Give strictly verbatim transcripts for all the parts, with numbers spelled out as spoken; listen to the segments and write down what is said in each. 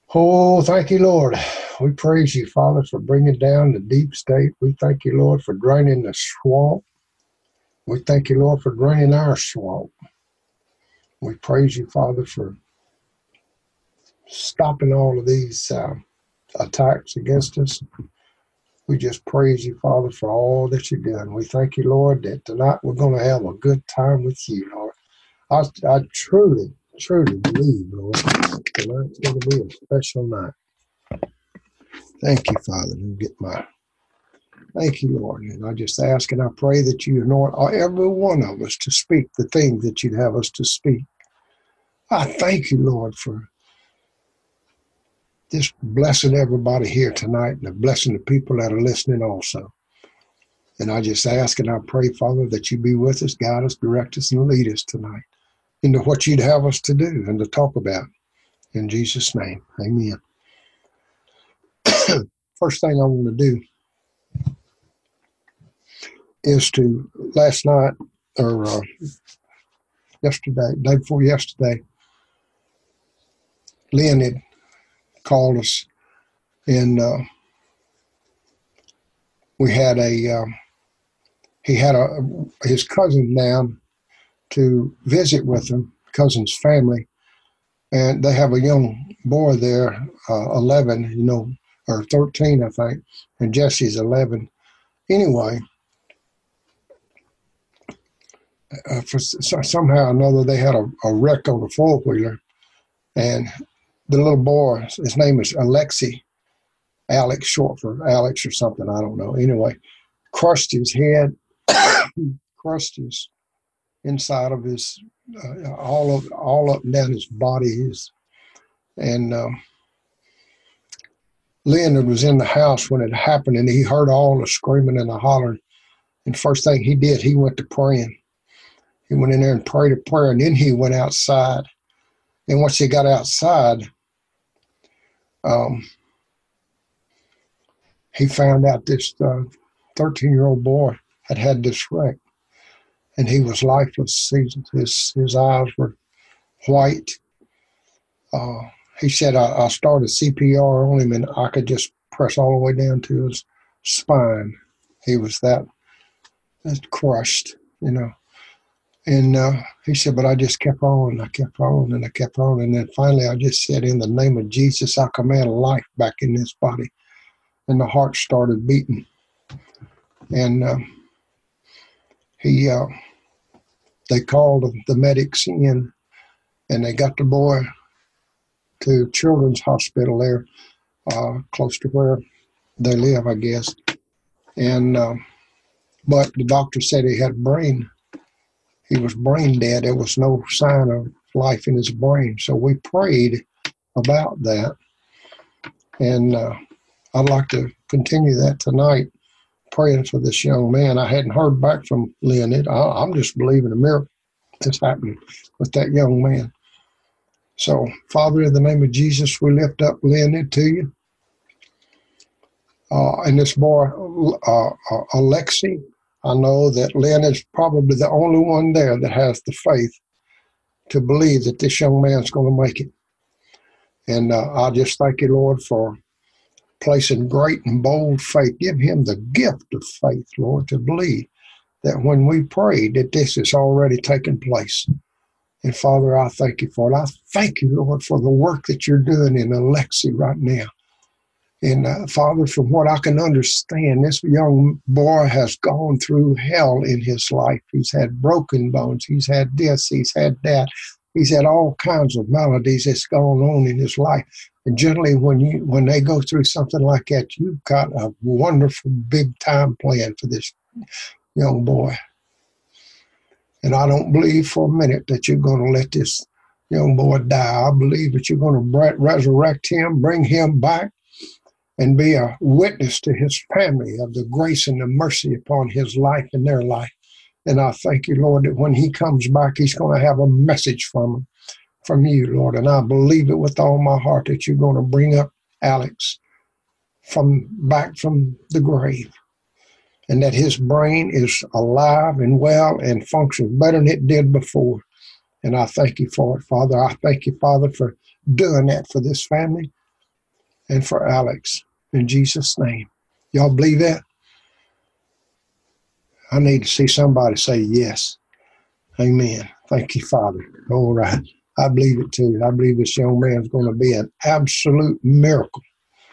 Oh, thank you, Lord. We praise you, Father, for bringing down the deep state. We thank you, Lord, for draining the swamp. We thank you, Lord, for draining our swamp. We praise you, Father, for stopping all of these uh, attacks against us. We just praise you, Father, for all that you're doing. We thank you, Lord, that tonight we're going to have a good time with you, Lord. I, I truly, truly believe, Lord, tonight's going to be a special night. Thank you, Father. Let me get my Thank you, Lord. And I just ask and I pray that you anoint every one of us to speak the things that you'd have us to speak. I thank you, Lord, for just blessing everybody here tonight and blessing the people that are listening also. And I just ask and I pray, Father, that you be with us, guide us, direct us, and lead us tonight into what you'd have us to do and to talk about. In Jesus' name, amen. First thing I want to do is to, last night, or uh, yesterday, day before yesterday, Lynn had called us, and uh, we had a, uh, he had a his cousin down to visit with him, cousin's family, and they have a young boy there, uh, eleven, you know, or thirteen, I think, and Jesse's eleven. Anyway, uh, for so, somehow or another, they had a, a wreck on a four-wheeler, and the little boy, his name is Alexi, Alex, short for Alex or something, I don't know. Anyway, crushed his head, crushed his inside of his, uh, all of all up and down his body. His, and um, Leonard was in the house when it happened, and he heard all the screaming and the hollering. And first thing he did, he went to praying. He went in there and prayed a prayer, and then he went outside. And once he got outside, um, he found out this thirteen-year-old boy had had this wreck, and he was lifeless. His his, his eyes were white. Uh, he said, I, I started C P R on him, and I could just press all the way down to his spine. He was that, that crushed, you know. And uh, he said, but I just kept on, and I kept on, and I kept on. And then finally I just said, in the name of Jesus, I command life back in this body. And the heart started beating. And uh, he, uh, they called the medics in, and they got the boy to Children's Hospital there, uh, close to where they live, I guess. And uh, but the doctor said he had brain. He was brain dead. There was no sign of life in his brain. So we prayed about that, and uh, I'd like to continue that tonight, praying for this young man. I hadn't heard back from Leonid. I, I'm just believing a miracle that's happening with that young man. So, Father, in the name of Jesus, we lift up Leonid to you. Uh, and this boy, uh, uh, Alexi, I know that Lynn is probably the only one there that has the faith to believe that this young man's going to make it. And uh, I just thank you, Lord, for placing great and bold faith. Give him the gift of faith, Lord, to believe that when we prayed that this is already taken place. And Father, I thank you for it. I thank you, Lord, for the work that you're doing in Alexi right now. And uh, Father, from what I can understand, this young boy has gone through hell in his life. He's had broken bones. He's had this. He's had that. He's had all kinds of maladies that's gone on in his life. And generally, when you when they go through something like that, you've got a wonderful big time plan for this young boy. And I don't believe for a minute that you're going to let this young boy die. I believe that you're going to resurrect him, bring him back, and be a witness to his family of the grace and the mercy upon his life and their life. And I thank you, Lord, that when he comes back, he's going to have a message from him, from you, Lord. And I believe it with all my heart that you're going to bring up Alex from back from the grave, and that his brain is alive and well and functions better than it did before. And I thank you for it, Father. I thank you, Father, for doing that for this family. and for Alex. In Jesus' name. Y'all believe that? I need to see somebody say yes. Amen. Thank you, Father. All right. I believe it too. I believe this young man's going to be an absolute miracle.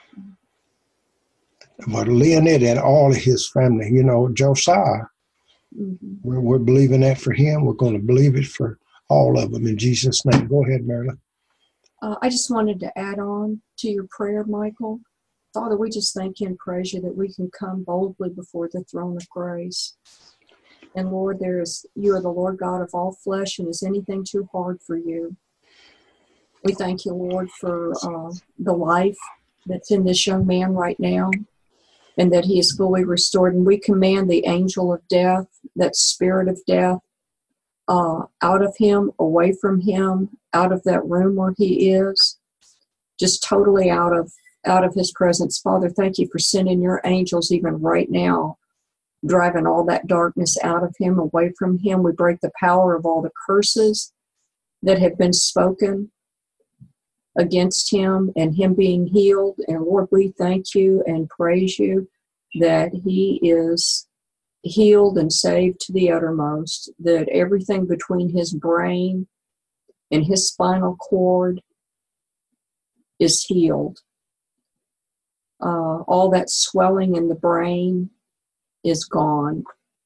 But Leonid and all of his family, you know, Josiah, mm-hmm. we're, we're believing that for him. We're going to believe it for all of them in Jesus' name. Go ahead, Marilyn. Uh, I just wanted to add on to your prayer, Michael. Father, we just thank you and praise you that we can come boldly before the throne of grace. And Lord, there is, you are the Lord God of all flesh, and is anything too hard for you? We thank you, Lord, for uh, the life that's in this young man right now, and that he is fully restored. And we command the angel of death, that spirit of death, uh, out of him, away from him, out of that room where he is, just totally out of out of his presence. Father, thank you for sending your angels even right now, driving all that darkness out of him, away from him. We break the power of all the curses that have been spoken against him and him being healed. And Lord, we thank you and praise you that he is healed and saved to the uttermost, that everything between his brain and his spinal cord is healed. Uh, all that swelling in the brain is gone.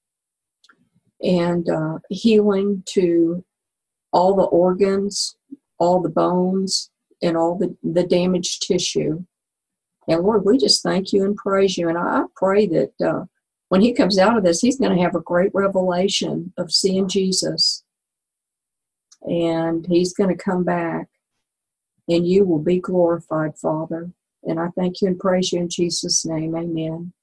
And uh, healing to all the organs, all the bones, and all the, the damaged tissue. And Lord, we just thank you and praise you. And I, I pray that uh, when he comes out of this, he's going to have a great revelation of seeing Jesus. And he's going to come back, and you will be glorified, Father. And I thank you and praise you in Jesus' name. Amen.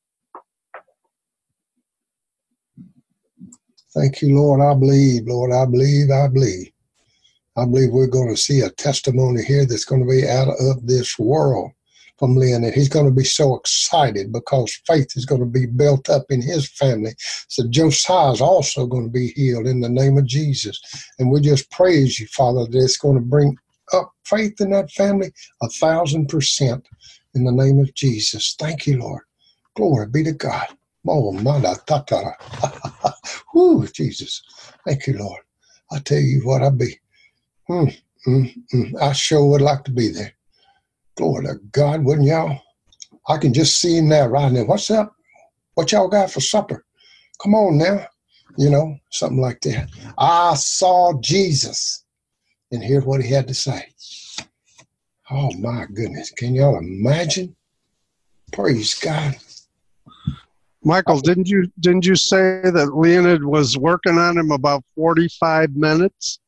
Thank you, Lord. I believe, Lord. I believe, I believe. I believe we're going to see a testimony here that's going to be out of this world from Lynn. And he's going to be so excited because faith is going to be built up in his family. So Josiah is also going to be healed in the name of Jesus. And we just praise you, Father, that it's going to bring up faith in that family a thousand percent in the name of Jesus. Thank you, Lord. Glory be to God. Oh, manda tatara. Whoo, Jesus. Thank you, Lord. I tell you what, I be. Mm, mm, mm. I sure would like to be there. Glory to God, wouldn't y'all? I can just see him now, right now. What's up? What y'all got for supper? Come on now. You know, something like that. I saw Jesus. And here's what he had to say. Oh, my goodness. Can y'all imagine? Praise God. Michael, didn't you didn't you say that Leonid was working on him about forty-five minutes?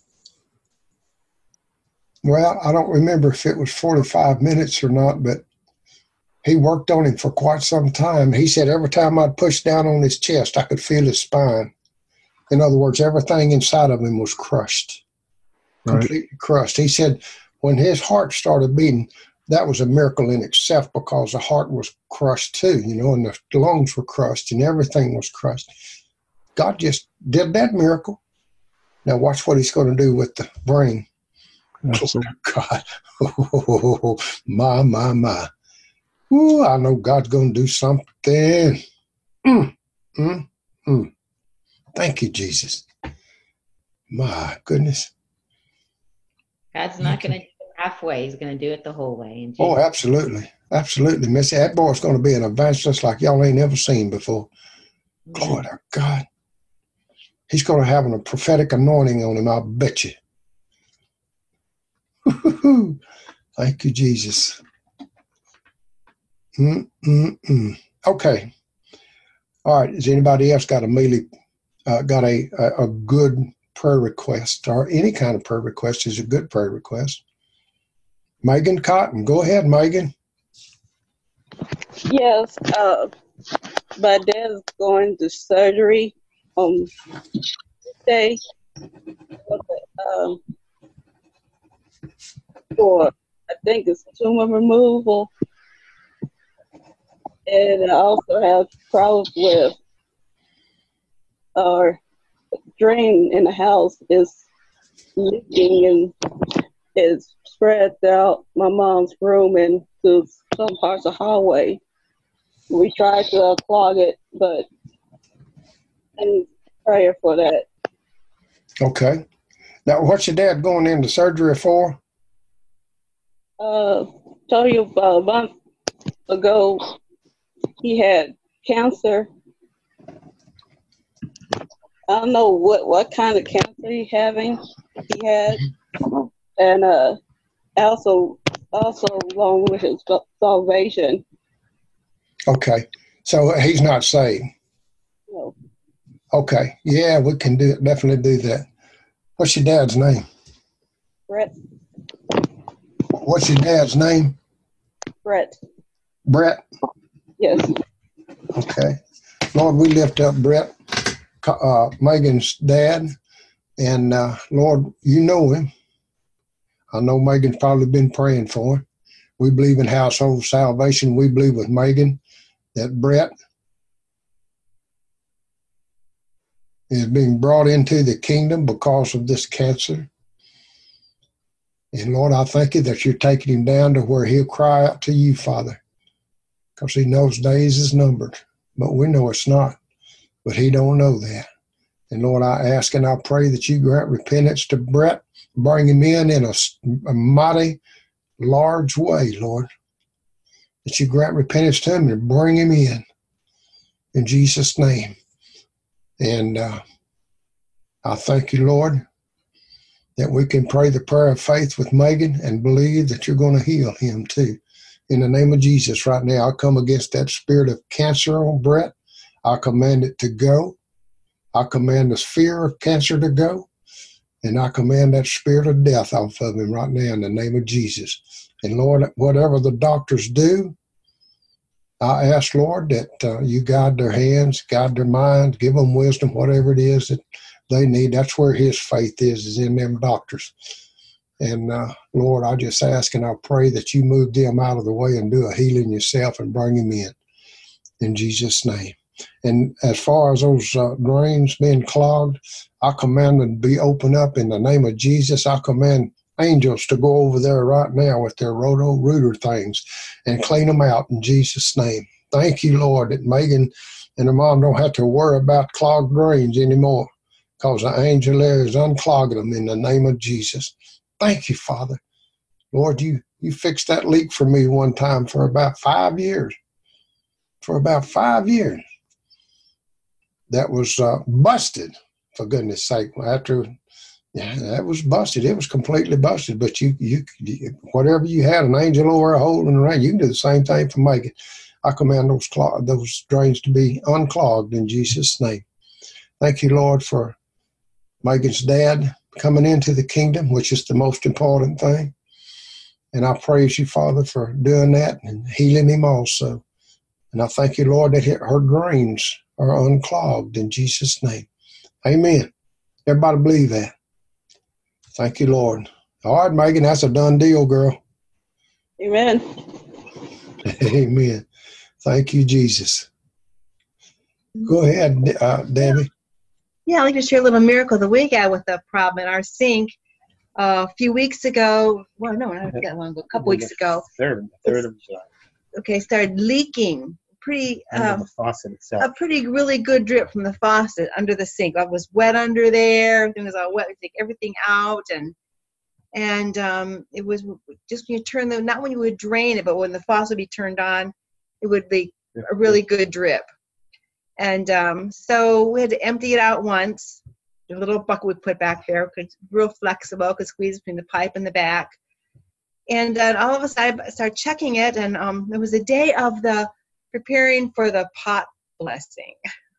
Well, I don't remember if it was forty-five minutes or not, but he worked on him for quite some time. He said every time I'd push down on his chest, I could feel his spine. In other words, everything inside of him was crushed, right. Completely crushed. He said when his heart started beating, that was a miracle in itself because the heart was crushed too, you know, and the lungs were crushed and everything was crushed. God just did that miracle. Now watch what he's going to do with the brain. Absolutely. Oh, God. Oh, my, my, my. Ooh, I know God's going to do something. Mm, mm, mm. Thank you, Jesus. My goodness. God's not going to do it halfway. He's going to do it the whole way. Oh, absolutely. Absolutely, Missy. That boy's going to be an evangelist like y'all ain't ever seen before. Mm-hmm. Glory to God. He's going to have a prophetic anointing on him, I'll bet you. Thank you, Jesus. Mm-mm-mm. Okay. All right. Has anybody else got a mealy, uh, got a, a a good prayer request, or any kind of prayer request is a good prayer request? Megan Cotton, go ahead, Megan. Yes. Uh, my dad's going to surgery on Tuesday for, the, um, for I think it's tumor removal. And I also have problems with our drain in the house is leaking, and is spread throughout my mom's room and to some parts of the hallway. We tried to unclog it, but and prayer for that. Okay. Now, what's your dad going into surgery for? Uh, told you about a month ago he had cancer. I don't know what, what kind of cancer he having. He had, and uh, also also along with his salvation. Okay. So he's not saved. No. Okay. Yeah, we can do definitely do that. What's your dad's name? Brett. What's your dad's name? Brett. Brett? Yes. Okay. Lord, we lift up Brett, uh, Megan's dad, and uh, Lord, you know him. I know Megan's probably been praying for him. We believe in household salvation. We believe with Megan that Brett is being brought into the kingdom because of this cancer. And Lord, I thank you that you're taking him down to where he'll cry out to you, Father, because he knows days is numbered. But we know it's not. But he don't know that. And Lord, I ask and I pray that you grant repentance to Brett, bring him in in a, a mighty, large way, Lord. That you grant repentance to him and bring him in, in Jesus' name. And uh, I thank you, Lord, that we can pray the prayer of faith with Megan and believe that you're going to heal him too. In the name of Jesus right now, I come against that spirit of cancer on Brett. I command it to go. I command the fear of cancer to go. And I command that spirit of death off of him right now in the name of Jesus. And Lord, whatever the doctors do, I ask, Lord, that uh, you guide their hands, guide their minds, give them wisdom, whatever it is that they need. That's where his faith is, is in them doctors. And uh, Lord, I just ask and I pray that you move them out of the way and do a healing yourself and bring him in, in Jesus' name. And as far as those uh, drains being clogged, I command them to be opened up in the name of Jesus. I command angels to go over there right now with their roto-rooter things and clean them out in Jesus' name. Thank you, Lord, that Megan and her mom don't have to worry about clogged drains anymore because the angel there is unclogging them in the name of Jesus. Thank you, Father. Lord, you, you fixed that leak for me one time for about five years. For about five years. That was uh, busted, for goodness sake. After yeah, that was busted. It was completely busted. But you, you, you whatever you had, an angel over a hole in the rain, you can do the same thing for Megan. I command those clog, those drains to be unclogged in Jesus' name. Thank you, Lord, for Megan's dad coming into the kingdom, which is the most important thing. And I praise you, Father, for doing that and healing him also. And I thank you, Lord, that her drains are unclogged in Jesus' name. Amen. Everybody believe that. Thank you, Lord. All right, Megan, that's a done deal, girl. Amen. Amen. Thank you, Jesus. Go ahead, uh, Debbie. Yeah, I'd like to share a little miracle that we got with the problem in our sink uh, a few weeks ago. Well, no, not that long ago, a couple weeks ago. Third, third of July. Okay, started leaking. Pretty, um, the faucet itself. a pretty really good drip from the faucet under the sink. It was wet under there. Everything was all wet. We take everything out, and and um, it was just when you turn the not when you would drain it, but when the faucet would be turned on, it would be a really good drip. And um, so we had to empty it out once. The little bucket we put back there, it's real flexible, could squeeze between the pipe and the back. And then all of a sudden I started checking it, and um, it was the day of the preparing for the pot blessing.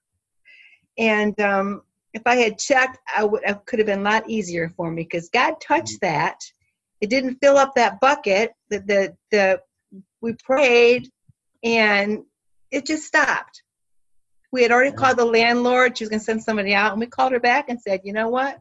And um, if I had checked, I would it could have been a lot easier for me because God touched that. It didn't fill up that bucket. The, the, the, we prayed, and it just stopped. We had already called the landlord. She was going to send somebody out, and we called her back and said, you know what?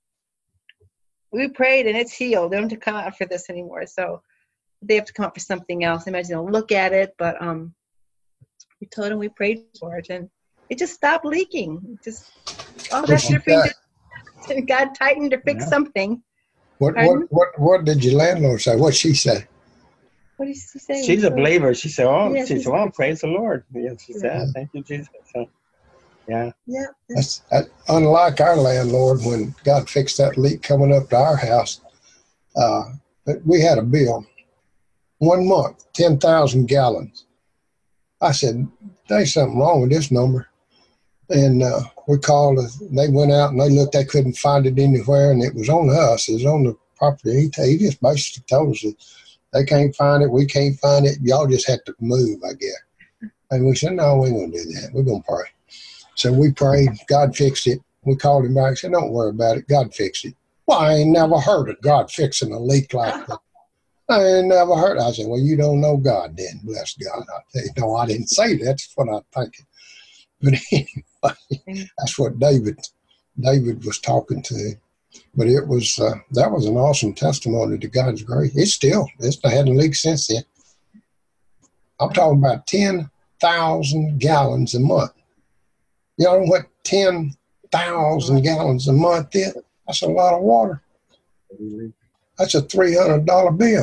We prayed, and it's healed. They don't have to come out for this anymore. So they have to come out for something else. Imagine they'll look at it, but um, we told them we prayed for it, and it just stopped leaking. It just all that different. God tightened to fix Yeah. something, What what Pardon? what what did your landlord say? What she say? What did she say? She's a believer. She said, "Oh, Yeah, she she's said, a- well, praise the Lord." Yeah, she Yeah. said, "Thank you, Jesus." So, yeah. Yeah. That's that, unlike our landlord when God fixed that leak coming up to our house. Uh, but we had a bill, one month, ten thousand gallons. I said, "There's something wrong with this number." And uh, we called. They went out and they looked. They couldn't find it anywhere, and it was on us. It was on the property. He, he just basically told us that they can't find it. We can't find it. Y'all just have to move, I guess. And we said, "No, we ain't gonna do that. We're gonna pray." So we prayed. God fixed it. We called him back. Said, "Don't worry about it. God fixed it." Well, I ain't never heard of God fixing a leak like that. I ain't never heard. I said, "Well, you don't know God then. Bless God." I tell you, no, I didn't say that. That's what I'm thinking. But anyway, that's what David David was talking to. But it was uh, that was an awesome testimony to God's grace. It's still it's hadn't leaked since then. I'm talking about ten thousand gallons a month. You know what ten thousand gallons a month is? That's a lot of water. That's a three hundred dollar bill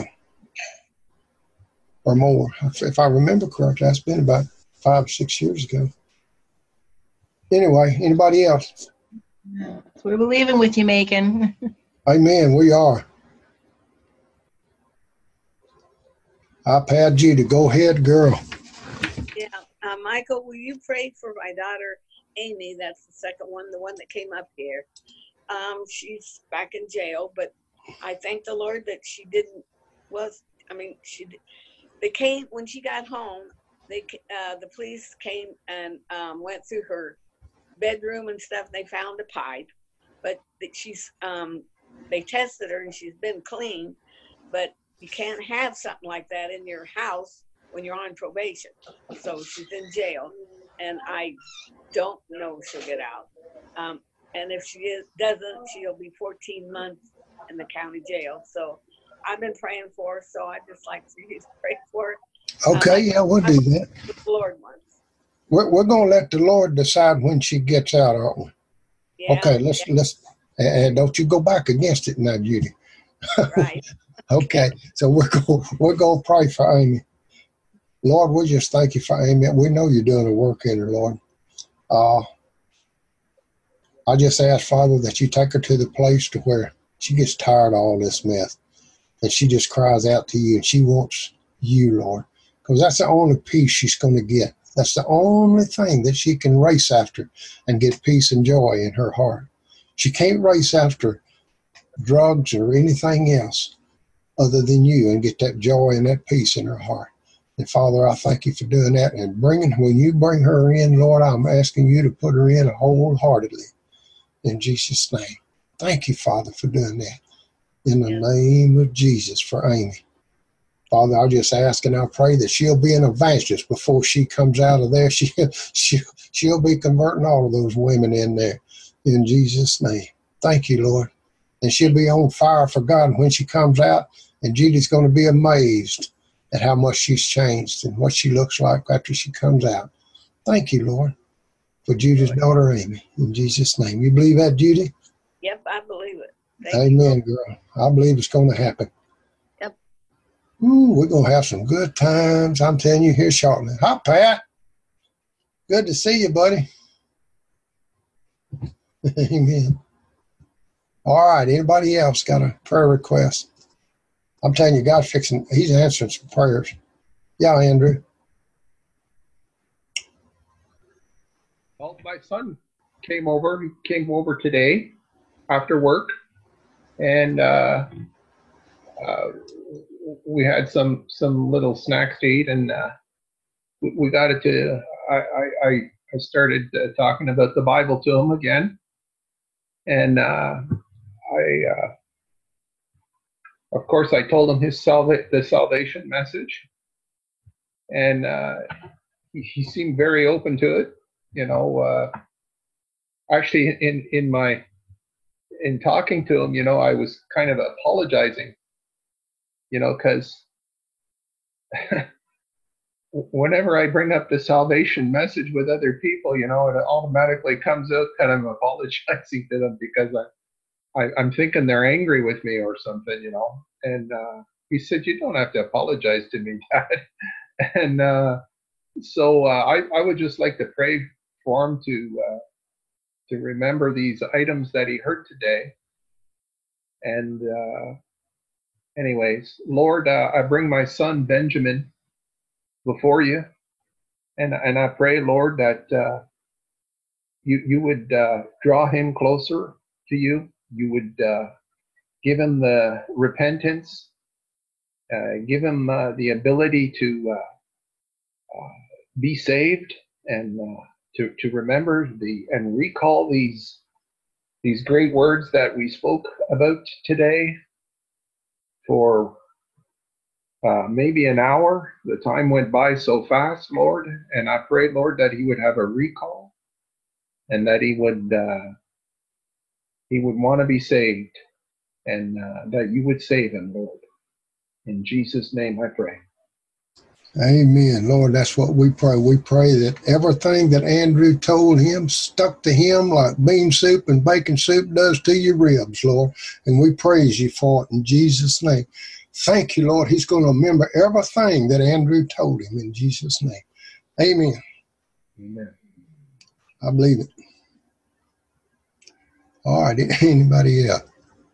or more, if I remember correctly. That's been about five, six years ago. Anyway, anybody else? So we're believing with you, Macon. Amen. We are. I pad you to go ahead, girl. Yeah, uh, Michael, will you pray for my daughter, Amy? That's the second one, the one that came up here. Um, she's back in jail, but I thank the Lord that she didn't, was, I mean, she, they came, when she got home, they, uh, the police came and um, went through her bedroom and stuff. They found a pipe, but she's, um, they tested her and she's been clean, but you can't have something like that in your house when you're on probation. So she's in jail, and I don't know if she'll get out. Um, and if she is, doesn't, she'll be fourteen months in the county jail. So I've been praying for her, so I just like for you to pray for her. Okay, um, yeah, we'll do that. The Lord wants. We're, we're going to let the Lord decide when she gets out, aren't we? Yeah, Okay, let's, yeah, let's, and don't you go back against it now, Judy. right. Okay, so we're going we're going to pray for Amy. Lord, we just thank you for Amy. We know you're doing a work in her, Lord. Uh, I just ask, Father, that you take her to the place to where she gets tired of all this mess, and she just cries out to you, and she wants you, Lord, because that's the only peace she's going to get. That's the only thing that she can race after and get peace and joy in her heart. She can't race after drugs or anything else other than you and get that joy and that peace in her heart. And Father, I thank you for doing that. And bringing, when you bring her in, Lord, I'm asking you to put her in wholeheartedly in Jesus' name. Thank you, Father, for doing that. In the name of Jesus for Amy. Father, I just ask and I pray that she'll be an evangelist before she comes out of there. She, she, she'll be converting all of those women in there in Jesus' name. Thank you, Lord. And she'll be on fire for God when she comes out. And Judy's going to be amazed at how much she's changed and what she looks like after she comes out. Thank you, Lord, for Judy's daughter, Amy, in Jesus' name. You believe that, Judy? Yep, I believe it. Thank Amen, you, girl. I believe it's going to happen. Yep. Ooh, we're going to have some good times. I'm telling you here shortly. Hi, Pat. Good to see you, buddy. Amen. All right. Anybody else got a prayer request? I'm telling you, God's fixing, he's answering some prayers. Yeah, Andrew. Well, my son came over, he came over today after work, and uh, uh, we had some some little snacks to eat, and uh, we, we got it to, I, I, I started uh, talking about the Bible to him again, and uh, I, uh, of course, I told him his salva- the salvation message, and uh, he, he seemed very open to it. You know, uh, actually, in in my in talking to him, you know, I was kind of apologizing, you know, because whenever I bring up the salvation message with other people, you know, it automatically comes out that I'm apologizing to them because I, I'm thinking they're angry with me or something, you know. And uh, he said, you don't have to apologize to me, Dad. And uh, so uh, I, I would just like to pray for him to uh, to remember these items that he heard today. And uh, anyways, Lord, uh, I bring my son Benjamin before you, and and I pray, Lord, that uh, you you would uh, draw him closer to you. You would uh, give him the repentance, uh, give him uh, the ability to uh, uh, be saved, and uh, to to remember the and recall these these great words that we spoke about today for uh, maybe an hour. The time went by so fast, Lord, and I prayed, Lord, that he would have a recall and that he would uh, he would want to be saved, and uh, that you would save him, Lord. In Jesus' name I pray. Amen. Lord, that's what we pray. We pray that everything that Andrew told him stuck to him like bean soup and bacon soup does to your ribs, Lord. And we praise you for it in Jesus' name. Thank you, Lord. He's going to remember everything that Andrew told him in Jesus' name. Amen. Amen. I believe it. All right. Anybody else?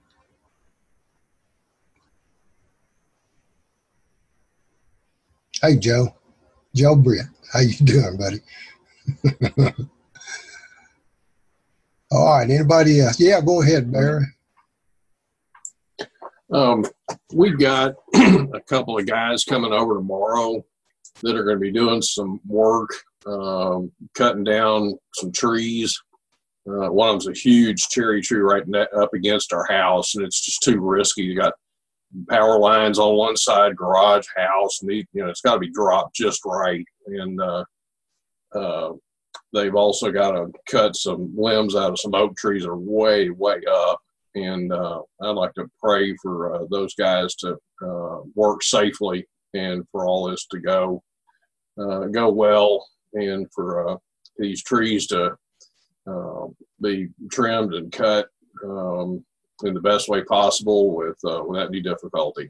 Hey, Joe. Joe Britt. How you doing, buddy? All right. Anybody else? Yeah, go ahead, Barry. Um, we've got a couple of guys coming over tomorrow that are going to be doing some work, um, cutting down some trees. Uh, one of them's a huge cherry tree right ne- up against our house, and it's just too risky. You got power lines on one side, garage, house, and you know it's got to be dropped just right. And uh, uh, they've also got to cut some limbs out of some oak trees that are way, way up. And uh, I'd like to pray for uh, those guys to uh, work safely and for all this to go uh, go well, and for uh, these trees to uh, be trimmed and cut um, in the best way possible with uh, without any difficulty.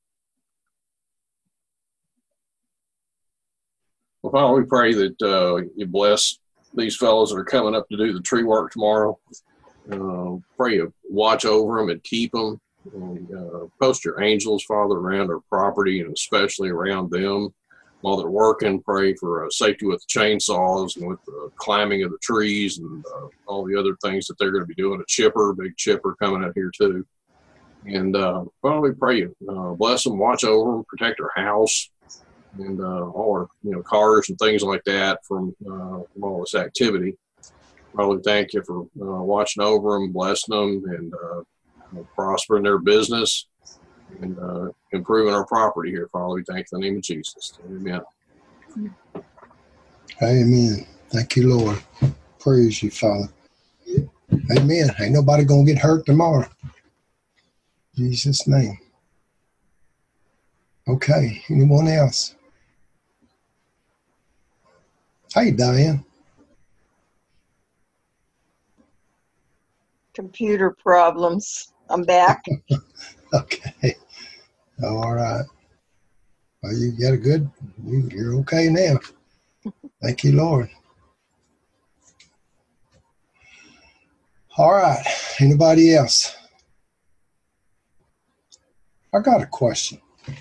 Well, Father, we pray that uh, you bless these fellows that are coming up to do the tree work tomorrow. Uh, pray you watch over them and keep them. And, uh, post your angels, Father, around our property and especially around them while they're working. Pray for uh, safety with the chainsaws and with the climbing of the trees and uh, all the other things that they're going to be doing. A chipper, big chipper coming out here too. And uh, Father, we pray you uh, bless them, watch over them, protect our house and uh, all our you know cars and things like that from, uh, from all this activity. Father, thank you for uh, watching over them, blessing them, and uh, prospering their business and uh, improving our property here. Father, we thank you in the name of Jesus. Amen. Amen. Thank you, Lord. Praise you, Father. Amen. Ain't nobody going to get hurt tomorrow. In Jesus' name. Okay. Anyone else? Hey, Diane. Computer problems. I'm back. Okay. All right. Well, you got a good, you, you're okay now. Thank you, Lord. All right. Anybody else? I got a question.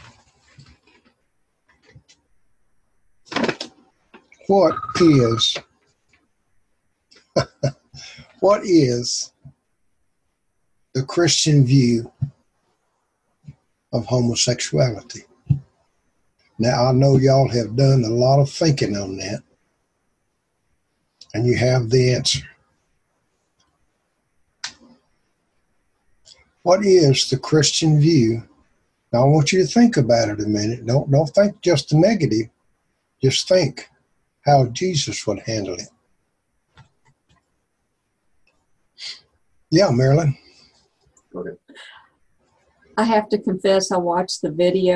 What is, what is the Christian view of homosexuality? Now, I know y'all have done a lot of thinking on that, and you have the answer. What is the Christian view? Now, I want you to think about it a minute. Don't, don't think just the negative. Just think how Jesus would handle it. Yeah, Marilyn. Okay. I have to confess, I watched the video.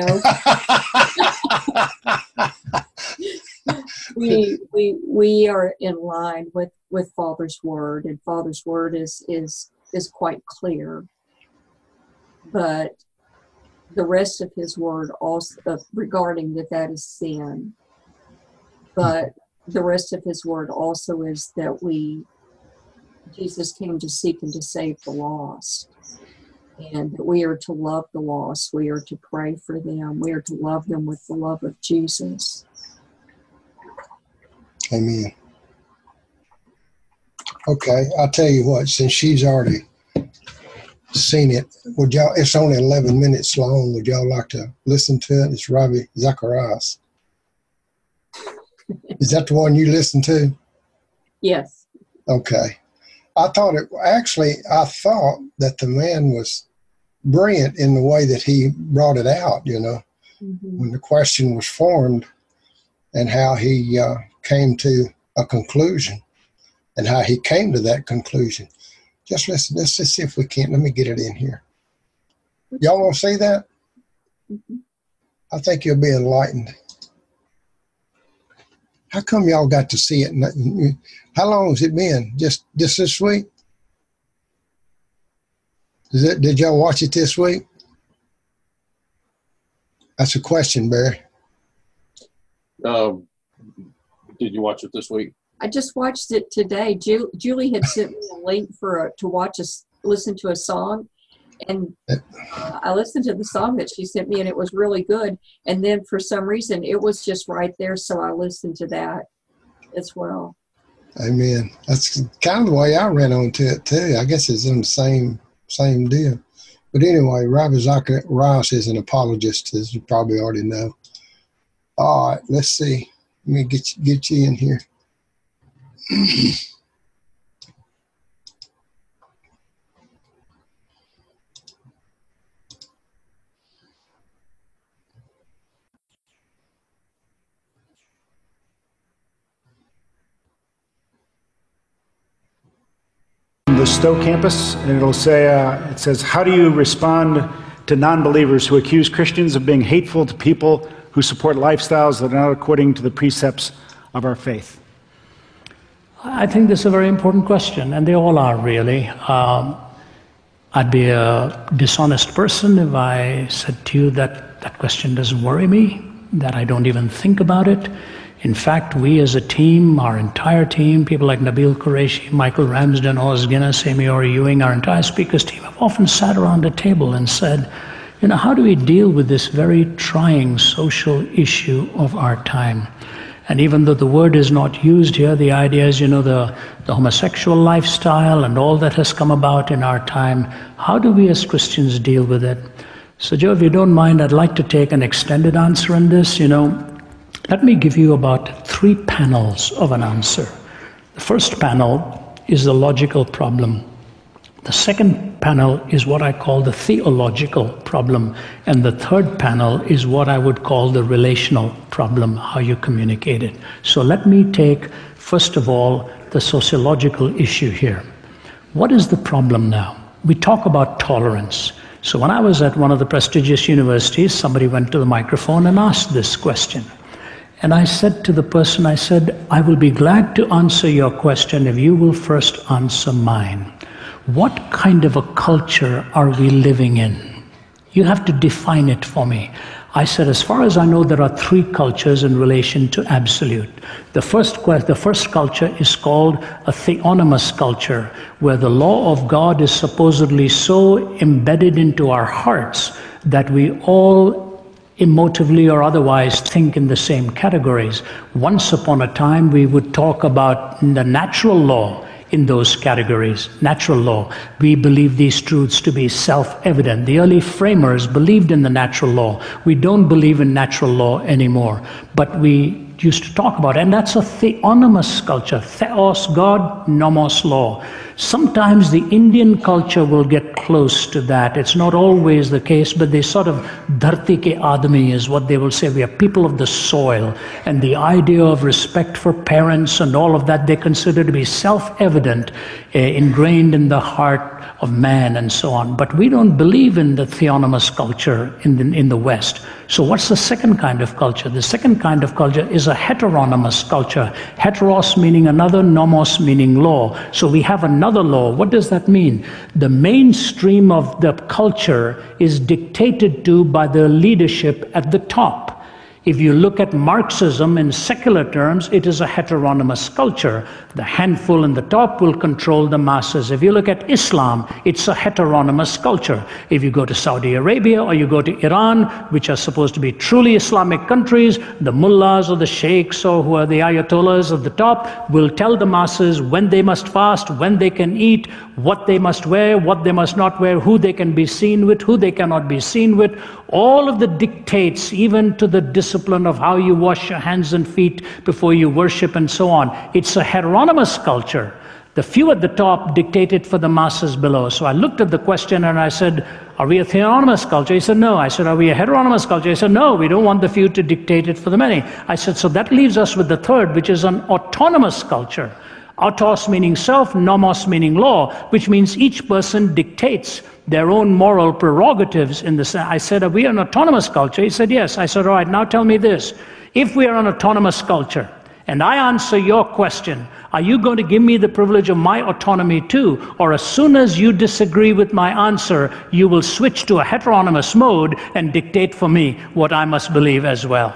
we we we are in line with with Father's word, and Father's word is is is quite clear. But the rest of his word also uh, regarding that that is sin. But the rest of his word also is that we, Jesus came to seek and to save the lost. And that we are to love the lost. We are to pray for them. We are to love them with the love of Jesus. Amen. Okay, I'll tell you what, since she's already seen it, would y'all, it's only eleven minutes long, would y'all like to listen to it? It's Ravi Zacharias. Is that the one you listened to? Yes. Okay. I thought it, actually, I thought that the man was brilliant in the way that he brought it out, you know, mm-hmm. when the question was formed and how he uh, came to a conclusion and how he came to that conclusion. Just listen, let's just see if we can. Let me get it in here. Y'all want to see that? Mm-hmm. I think you'll be enlightened. How come y'all got to see it? How long has it been? Just, just this week? Is it, did y'all watch it this week? That's a question, Barry. Um, did you watch it this week? I just watched it today. Ju- Julie had sent me a link for a, to watch us listen to a song, and uh, I listened to the song that she sent me, and it was really good. And then for some reason, it was just right there, so I listened to that as well. Amen. That's kind of the way I ran on to it too. I guess it's in the same same deal. But anyway, Ravi Zacharias is an apologist, as you probably already know. All right, let's see. Let me get you, get you in here. The Stowe campus, and it'll say, uh, it says, how do you respond to non-believers who accuse Christians of being hateful to people who support lifestyles that are not according to the precepts of our faith? I think this is a very important question, and they all are really. Um, I'd be a dishonest person if I said to you that that question doesn't worry me, that I don't even think about it. In fact, we as a team, our entire team, people like Nabil Qureshi, Michael Ramsden, Oz Guinness, Amy Ori Ewing, our entire speakers team have often sat around a table and said, you know, how do we deal with this very trying social issue of our time? And even though the word is not used here, the idea is, you know, the, the homosexual lifestyle and all that has come about in our time, how do we as Christians deal with it? So Joe, if you don't mind, I'd like to take an extended answer on this, you know. Let me give you about three panels of an answer. The first panel is the logical problem. The second panel is what I call the theological problem. And the third panel is what I would call the relational problem, how you communicate it. So let me take, first of all, the sociological issue here. What is the problem now? We talk about tolerance. So when I was at one of the prestigious universities, somebody went to the microphone and asked this question. And I said to the person, I said, I will be glad to answer your question if you will first answer mine. What kind of a culture are we living in? You have to define it for me. I said, as far as I know, there are three cultures in relation to absolute. The first, the first culture is called a theonomous culture, where the law of God is supposedly so embedded into our hearts that we all emotively or otherwise think in the same categories. Once upon a time, we would talk about the natural law in those categories, natural law. We believe these truths to be self-evident. The early framers believed in the natural law. We don't believe in natural law anymore, but we used to talk about it, and that's a theonomous culture. Theos, God, nomos, law. Sometimes the Indian culture will get close to that. It's not always the case, but they sort of, dharti ke aadmi is what they will say. We are people of the soil. And the idea of respect for parents and all of that, they consider to be self-evident, uh, ingrained in the heart of man and so on. But we don't believe in the theonomous culture in the, in the West. So what's the second kind of culture? The second kind of culture is a heteronomous culture. Heteros meaning another, nomos meaning law. So we have another another law. What does that mean? The mainstream of the culture is dictated to by the leadership at the top. If you look at Marxism in secular terms, it is a heteronymous culture. The handful in the top will control the masses. If you look at Islam, it's a heteronymous culture. If you go to Saudi Arabia or you go to Iran, which are supposed to be truly Islamic countries, the mullahs or the sheikhs or who are the ayatollahs at the top will tell the masses when they must fast, when they can eat, what they must wear, what they must not wear, who they can be seen with, who they cannot be seen with. All of the dictates, even to the discipline of how you wash your hands and feet before you worship and so on. It's a heteronymous culture. The few at the top dictate it for the masses below. So I looked at the question and I said, are we a theonomous culture? He said, no. I said, are we a heteronymous culture? He said, no, we don't want the few to dictate it for the many. I said, so that leaves us with the third, which is an autonomous culture. Autos meaning self, nomos meaning law, which means each person dictates their own moral prerogatives in the sense. I said, are we an autonomous culture? He said, yes. I said, all right, now tell me this. If we are an autonomous culture, and I answer your question, are you going to give me the privilege of my autonomy too? Or as soon as you disagree with my answer, you will switch to a heteronymous mode and dictate for me what I must believe as well?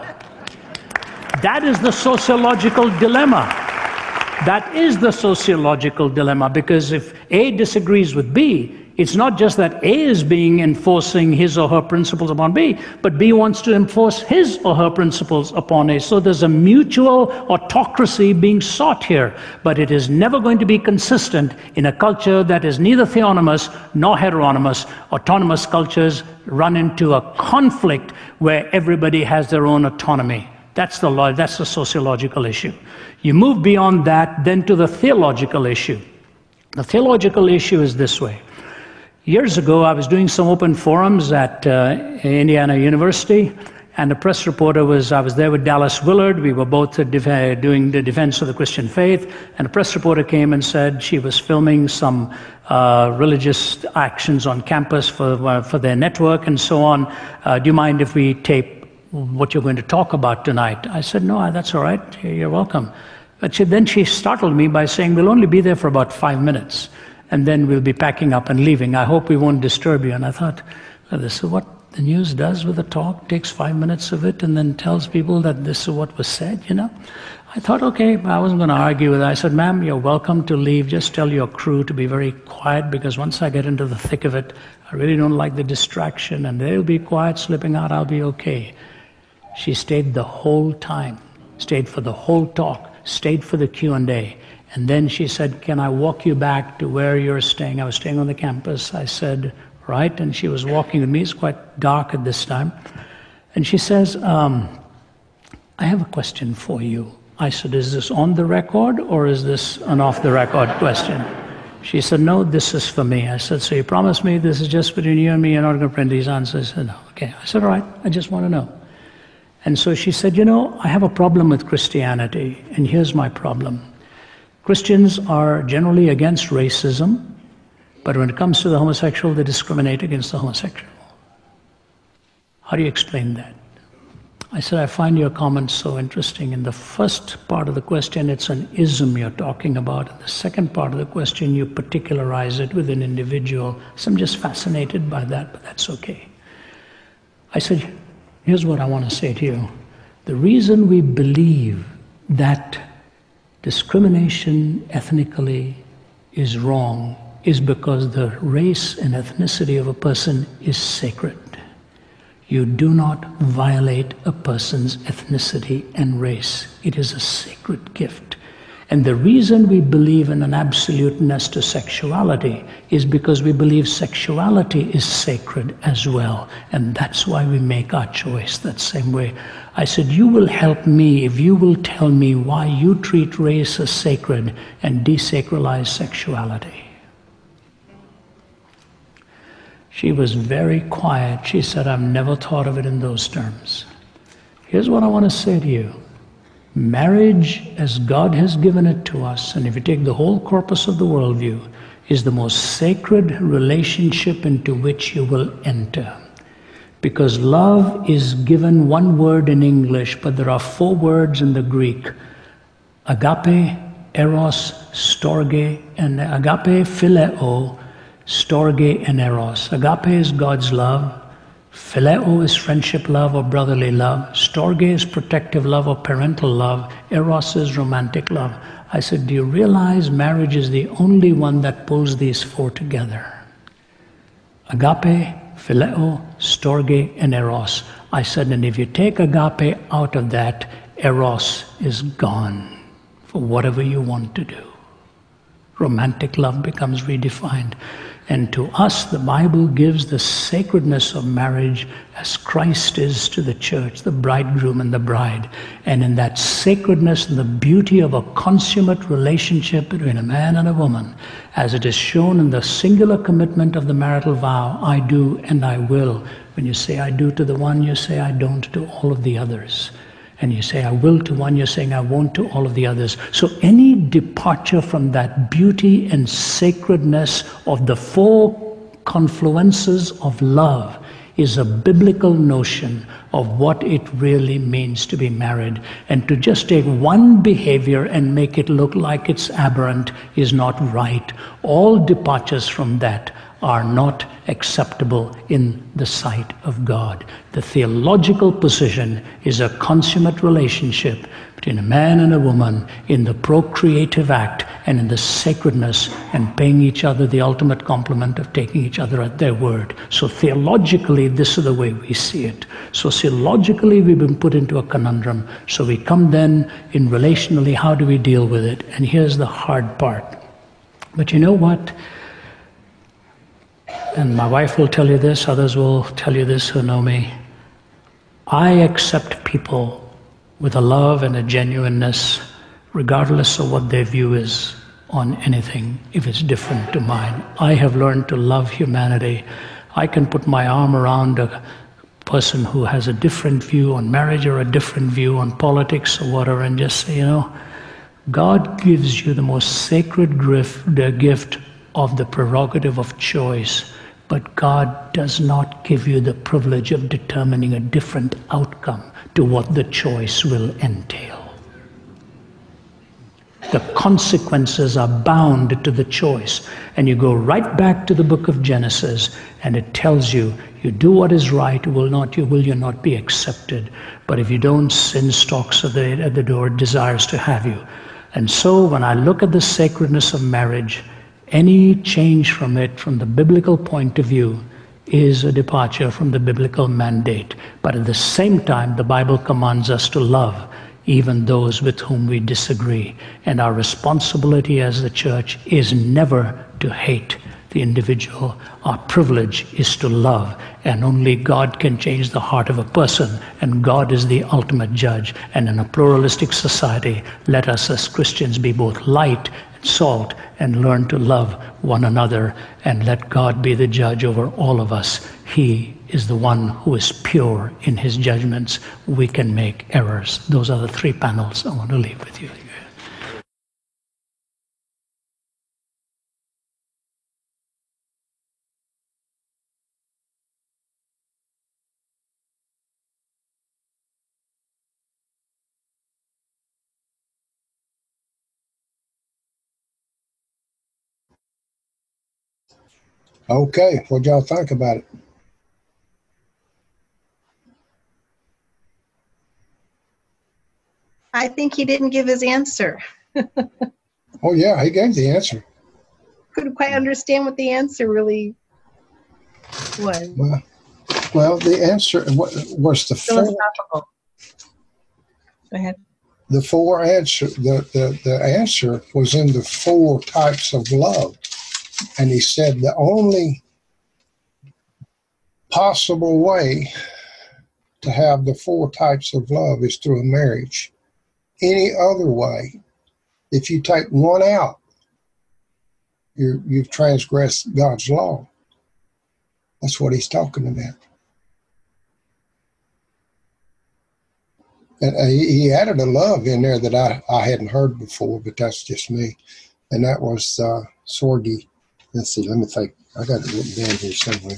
That is the sociological dilemma. That is the sociological dilemma, because if A disagrees with B, it's not just that A is being enforcing his or her principles upon B, but B wants to enforce his or her principles upon A. So there's a mutual autocracy being sought here, but it is never going to be consistent in a culture that is neither theonomous nor heteronymous. Autonomous cultures run into a conflict where everybody has their own autonomy. That's the law, that's the sociological issue. You move beyond that, then to the theological issue. The theological issue is this way. Years ago, I was doing some open forums at uh, Indiana University, and a press reporter was, I was there with Dallas Willard. We were both uh, def- doing the defense of the Christian faith, and a press reporter came and said she was filming some uh, religious actions on campus for, uh, for their network and so on. Uh, do you mind if we tape what you're going to talk about tonight? I said, no, that's all right. You're welcome. But she, then she startled me by saying, we'll only be there for about five minutes, and then we'll be packing up and leaving. I hope we won't disturb you. And I thought, well, this is what the news does with a talk, takes five minutes of it and then tells people that this is what was said, you know. I thought, okay, I wasn't going to argue with her. I said, ma'am, you're welcome to leave. Just tell your crew to be very quiet, because once I get into the thick of it, I really don't like the distraction, and they'll be quiet, slipping out, I'll be okay. She stayed the whole time, stayed for the whole talk, stayed for the Q and A. And then she said, can I walk you back to where you're staying? I was staying on the campus. I said, right. And she was walking with me. It's quite dark at this time. And she says, um, I have a question for you. I said, is this on the record or is this an off the record question? She said, no, this is for me. I said, so you promise me this is just between you and me? You're not going to print these answers? She said, no. Okay. I said, all right. I just want to know. And so she said, you know, I have a problem with Christianity, and here's my problem. Christians are generally against racism, but when it comes to the homosexual, they discriminate against the homosexual. How do you explain that? I said, I find your comments so interesting. In the first part of the question, it's an ism you're talking about. In the second part of the question, you particularize it with an individual. So I'm just fascinated by that, but that's okay. I said, here's what I want to say to you. The reason we believe that discrimination ethnically is wrong is because the race and ethnicity of a person is sacred. You do not violate a person's ethnicity and race. It is a sacred gift. And the reason we believe in an absoluteness to sexuality is because we believe sexuality is sacred as well. And that's why we make our choice that same way. I said, you will help me if you will tell me why you treat race as sacred and desacralize sexuality. She was very quiet. She said, I've never thought of it in those terms. Here's what I want to say to you. Marriage, as God has given it to us, and if you take the whole corpus of the worldview, is the most sacred relationship into which you will enter. Because love is given one word in English, but there are four words in the Greek: agape, Eros, storge, and agape, phileo, storge, and eros. Agape is God's love. Phileo is friendship love or brotherly love. Storge is protective love or parental love. Eros is romantic love. I said, do you realize marriage is the only one that pulls these four together? Agape, phileo, storge, and eros. I said, and if you take agape out of that, eros is gone for whatever you want to do. Romantic love becomes redefined. And to us, the Bible gives the sacredness of marriage as Christ is to the church, the bridegroom and the bride. And in that sacredness and the beauty of a consummate relationship between a man and a woman, as it is shown in the singular commitment of the marital vow, I do and I will. When you say I do to the one, you say I don't to all of the others. And you say, I will to one, you're saying, I won't to all of the others. So any departure from that beauty and sacredness of the four confluences of love is a biblical notion of what it really means to be married. And to just take one behavior and make it look like it's aberrant is not right. All departures from that are not acceptable in the sight of God. The theological position is a consummate relationship between a man and a woman in the procreative act and in the sacredness and paying each other the ultimate compliment of taking each other at their word. So theologically, this is the way we see it. Sociologically, we've been put into a conundrum. So we come then in relationally, how do we deal with it? And here's the hard part. But you know what? And my wife will tell you this, others will tell you this who know me. I accept people with a love and a genuineness, regardless of what their view is on anything, if it's different to mine. I have learned to love humanity. I can put my arm around a person who has a different view on marriage or a different view on politics or whatever and just say, you know, God gives you the most sacred gift, the gift of the prerogative of choice. But God does not give you the privilege of determining a different outcome to what the choice will entail. The consequences are bound to the choice. And you go right back to the book of Genesis, and it tells you, you do what is right, will not you will you not be accepted. But if you don't, sin stalks at the, at the door, desires to have you. And so when I look at the sacredness of marriage, any change from it, from the biblical point of view, is a departure from the biblical mandate. But at the same time, the Bible commands us to love even those with whom we disagree. And our responsibility as the church is never to hate the individual. Our privilege is to love. And only God can change the heart of a person. And God is the ultimate judge. And in a pluralistic society, let us as Christians be both light salt and learn to love one another and let God be the judge over all of us. He is the one who is pure in his judgments. We can make errors. Those are the three panels I want to leave with you. Okay, what y'all think about it? I think he didn't give his answer. Oh yeah, he gave the answer. Couldn't quite understand what the answer really was. Well, well the answer was the philosophical. Four, Go ahead. The four answer. The, the the answer was in the four types of love, and he said the only possible way to have the four types of love is through a marriage. Any other way, if you take one out, you you've transgressed God's law. That's what he's talking about. And uh, he, he added a love in there that I, I hadn't heard before, but that's just me. And that was uh, Sorgi. Let's see, let me think. I got it written down here somewhere.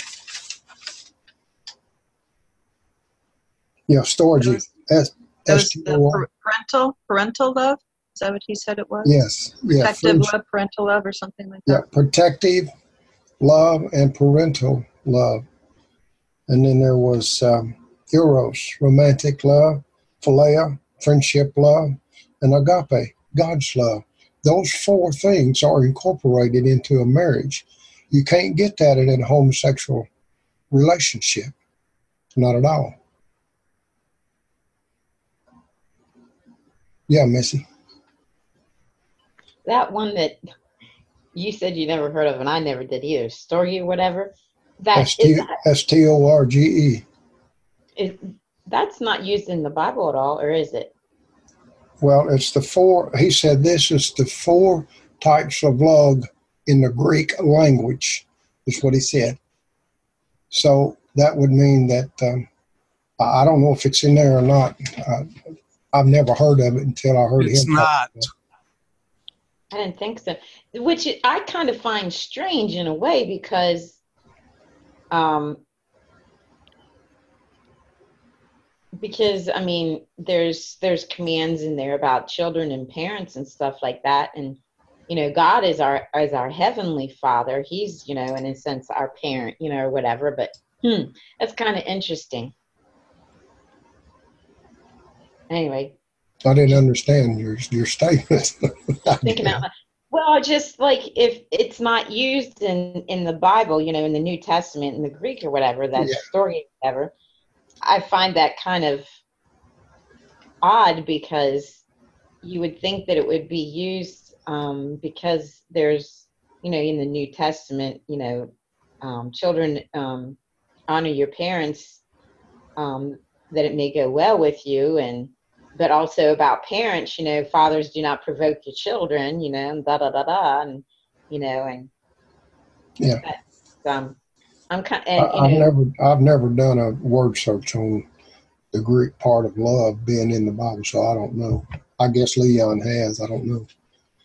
Yeah, Storgy. That was the parental parental love. Is that what he said it was? Yes. Yeah. Protective friendship. love, parental love, or something like Yeah. that. Protective love and parental love. And then there was um, eros, romantic love, philia, friendship love, and agape, God's love. Those four things are incorporated into a marriage. You can't get that in a homosexual relationship. Not at all. Yeah, Missy. That one that you said you never heard of, and I never did either, Storge or whatever. That is that, S T O R G E. is, that's not used in the Bible at all, or is it? Well, it's the four, he said this is the four types of love in the Greek language, is what he said. So that would mean that, um, I don't know if it's in there or not. Uh, I've never heard of it until I heard It's him. not. I didn't think so. Which I kind of find strange in a way because um, because I mean there's there's commands in there about children and parents and stuff like that, and you know God is our is our heavenly Father. He's, you know, in a sense our parent, you know, or whatever. But hmm, that's kind of interesting. Anyway, I didn't understand your your statement. thinking out loud. Well, just like if it's not used in in the Bible, you know, in the New Testament, in the Greek or whatever, that Yeah. story, whatever, I find that kind of odd because you would think that it would be used um, because there's, you know, in the New Testament, you know, um, children um, honor your parents, um, that it may go well with you, and but also about parents, you know, fathers do not provoke your children, you know, and da da da da, and you know, and Yeah. that's, um, I'm kind, I, and you I've know, never I've never done a word search on the Greek part of love being in the Bible, so I don't know. I guess Leon has. I don't know.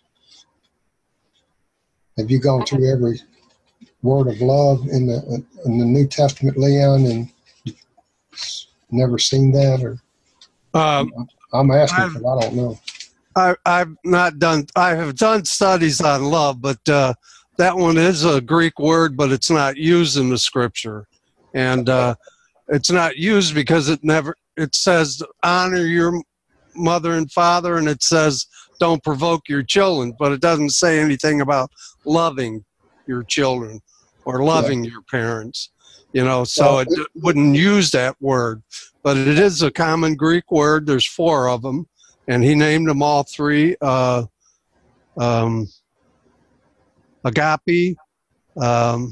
Have you gone through every word of love in the in the New Testament, Leon, and never seen that? Or Um, I'm asking I've, because I don't know. I, I've not done, I have done studies on love, but uh, that one is a Greek word, but it's not used in the scripture. And uh, it's not used because it never, it says honor your mother and father, and it says don't provoke your children, but it doesn't say anything about loving your children or loving your parents, you know, so Well, it d- wouldn't use that word. But it is a common Greek word. There's four of them, and he named them all three. Uh, um, agape, um,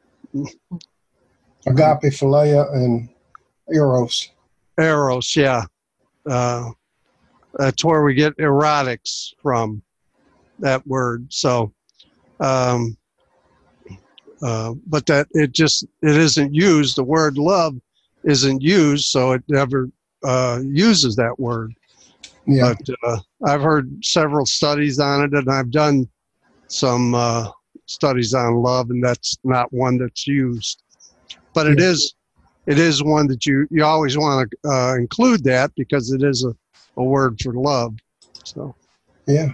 Agape, philia, and eros. eros, yeah. Uh, that's where we get erotics from, that word. So, um, uh, but that it just, it isn't used. The word love isn't used, so it never uh, uses that word. Yeah. But uh, I've heard several studies on it, and I've done some uh, studies on love, and that's not one that's used. But it Yeah. is, it is one that you you always want to uh, include that because it is a, a word for love. So Yeah.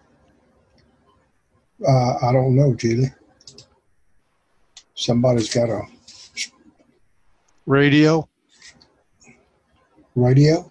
Uh, I don't know, Julie. Somebody's got a radio. radio.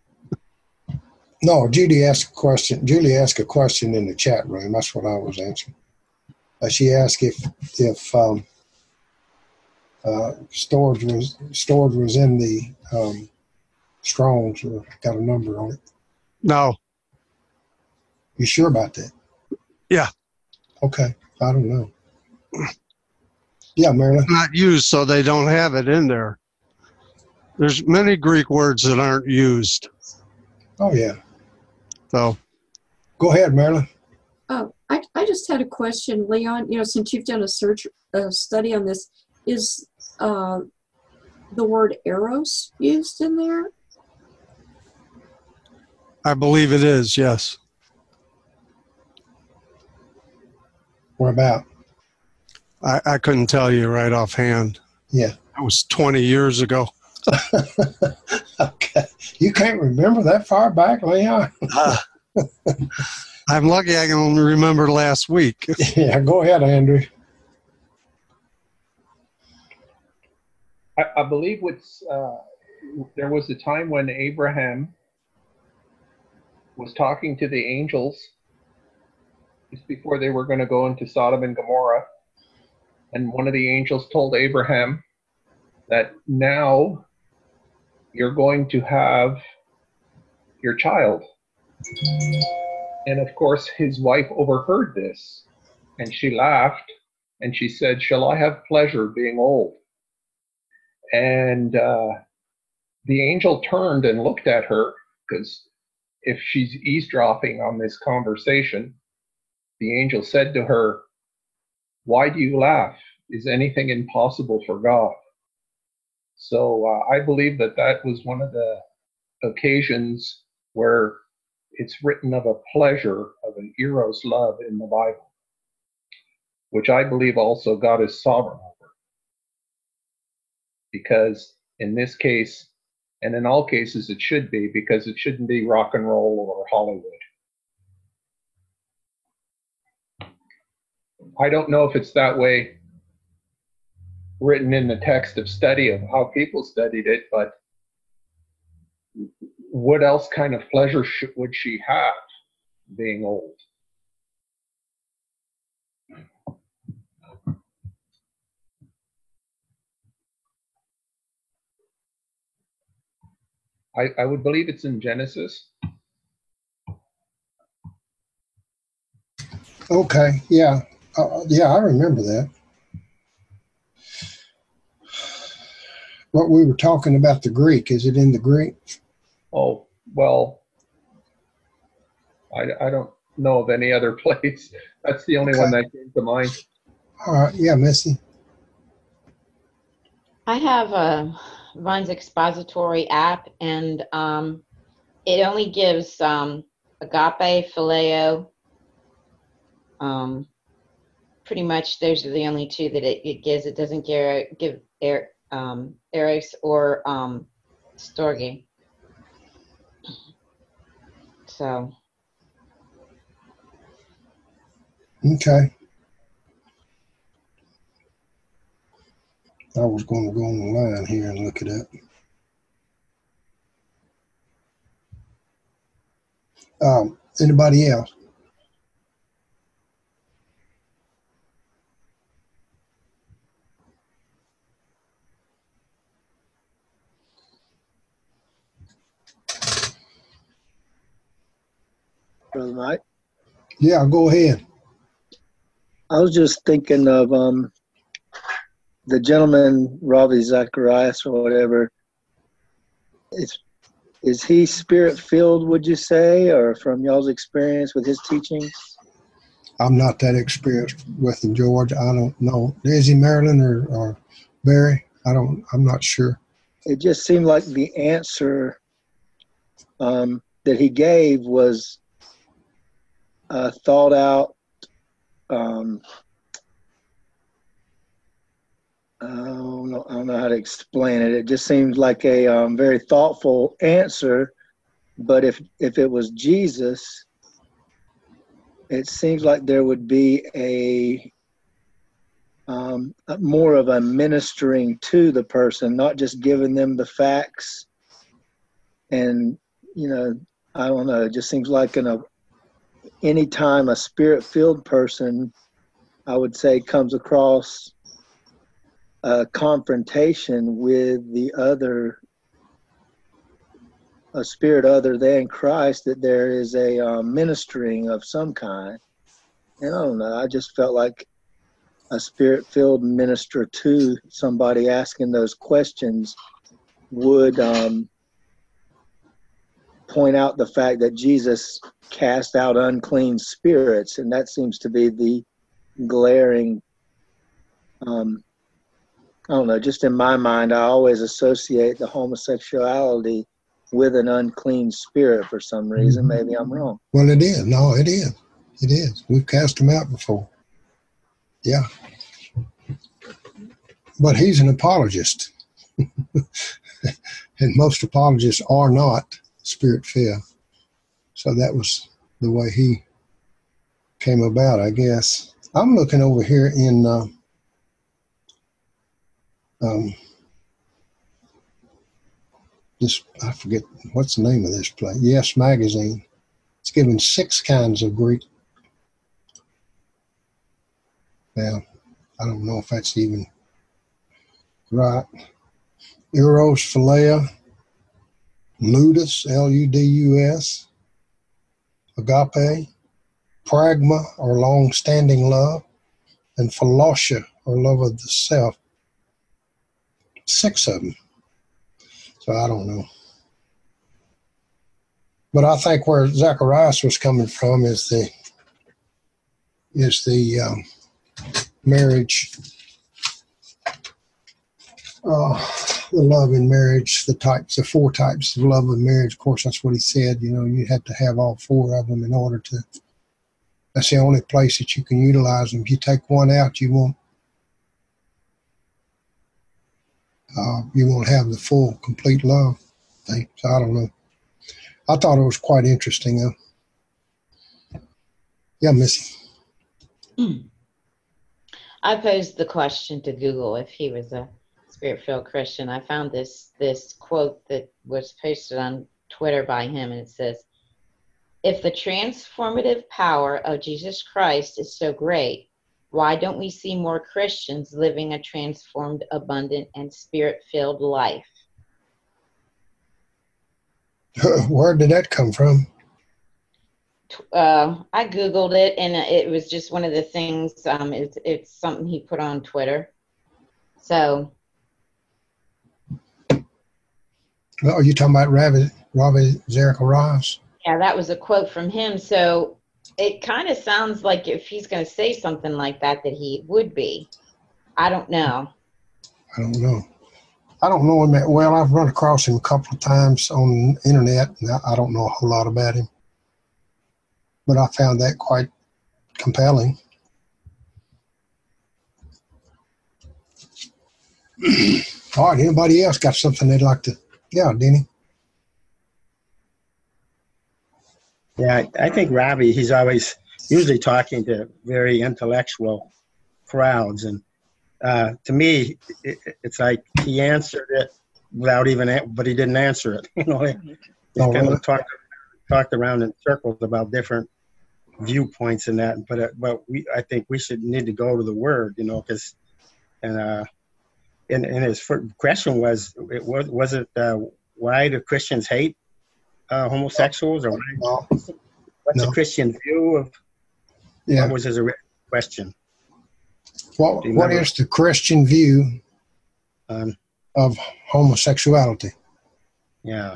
No, Judy asked a question. Julie asked a question in the chat room. That's what I was answering. Uh, she asked if if um, uh, storage was storage was in the um, Strongs or got a number on it. No. You sure about that? Yeah. Okay. I don't know. Yeah, Marilyn. It's not used, so they don't have it in there. There's many Greek words that aren't used. Oh yeah. So go ahead, Marilyn. Oh, I, I just had a question, Leon. You know, since you've done a search a study on this, is uh, the word eros used in there? I believe it is, yes. What about? I, I couldn't tell you right offhand. Yeah. That was twenty years ago. Okay. You can't remember that far back, Leon? uh, I'm lucky I can only remember last week. Yeah, go ahead, Andrew. I, I believe what's, uh, there was a time when Abraham was talking to the angels just before they were going to go into Sodom and Gomorrah. And one of the angels told Abraham that now you're going to have your child. And of course, his wife overheard this, and she laughed, and she said, "Shall I have pleasure being old?" And uh, the angel turned and looked at her, because if she's eavesdropping on this conversation, the angel said to her, "Why do you laugh? Is anything impossible for God?" So uh, I believe that that was one of the occasions where it's written of a pleasure, of an eros love in the Bible, which I believe also God is sovereign over. Because in this case, and in all cases it should be, because it shouldn't be rock and roll or Hollywood. I don't know if it's that way written in the text of study of how people studied it, but what else kind of pleasure sh- would she have being old? I, I would believe it's in Genesis. Okay, yeah. Uh, yeah, I remember that. What we were talking about, the Greek, is it in the Greek? Oh, well, I, I don't know of any other place. That's the only Okay. one that came to mind. All right, yeah, Missy. I have a Vine's Expository app, and um, it only gives um, agape, phileo. Um, pretty much, those are the only two that it, it gives. It doesn't give give er, um, eros or um, storge. So. Okay. I was going to go online here and look it up. Um, anybody else? Brother Mike? Yeah, go ahead. I was just thinking of um, the gentleman, Ravi Zacharias or whatever. Is, is he spirit-filled, would you say, or from y'all's experience with his teachings? I'm not that experienced with him, George. I don't know. Is he Marilyn or, or Barry? I don't, I'm not sure. It just seemed like the answer um, that he gave was uh, thought out. Um, I don't know, I don't know how to explain it. It just seems like a um, very thoughtful answer. But if if it was Jesus, it seems like there would be a um, more of a ministering to the person, not just giving them the facts. And you know, I don't know. It just seems like in a anytime a spirit-filled person, I would say, comes across a confrontation with the other, a spirit other than Christ, that there is a um, ministering of some kind. And I don't know, I just felt like a spirit-filled minister to somebody asking those questions would um, point out the fact that Jesus cast out unclean spirits, and that seems to be the glaring um, I don't know, just in my mind, I always associate the homosexuality with an unclean spirit for some reason. Maybe I'm wrong. Well, it is. No, it is. It is. We've cast him out before. Yeah. But he's an apologist. And most apologists are not spirit-filled. So that was the way he came about, I guess. I'm looking over here in uh, um, this, I forget, what's the name of this place? Yes Magazine. It's given six kinds of Greek. Now, I don't know if that's even right. Eros, Philia, Ludus, L U D U S, Agape, Pragma, or long-standing love, and Philotia, or love of the self. Six of them. So I don't know. But I think where Zacharias was coming from is the is the um, marriage, uh, the love in marriage, the types, the four types of love in marriage. Of course, that's what he said. You know, you had to have all four of them in order to. That's the only place that you can utilize them. If you take one out, you won't. Uh, you won't have the full, complete love thing. So I don't know. I thought it was quite interesting, though. Yeah, Missy. I posed the question to Google if he was a Spirit-filled Christian. I found this this quote that was posted on Twitter by him, and it says, "If the transformative power of Jesus Christ is so great, why don't we see more Christians living a transformed, abundant, and Spirit-filled life?" Where did that come from? Uh, I Googled it, and it was just one of the things. Um, it's it's something he put on Twitter. So, Oh, are you talking about Ravi, Ravi Zacharias? yeah, that was a quote from him. So it kind of sounds like if he's going to say something like that, that he would be. I don't know. I don't know. I don't know him that well. I've run across him a couple of times on the internet, and I don't know a whole lot about him. But I found that quite compelling. All right, anybody else got something they'd like to? Yeah, Denny. Yeah, I I think Robbie, he's always usually talking to very intellectual crowds. And uh, to me, it, it's like he answered it without even, a- but he didn't answer it. You know, he he Oh, kind really? of talked, talked around in circles about different viewpoints and that. But uh, but we, I think we should need to go to the Word, you know, because and uh, and, and his first question was, it was was it uh, why do Christians hate uh, homosexuals, or why, No, what's no. the Christian view of? Yeah. What was his original question? What Do you What remember? is the Christian view Um, of homosexuality? yeah.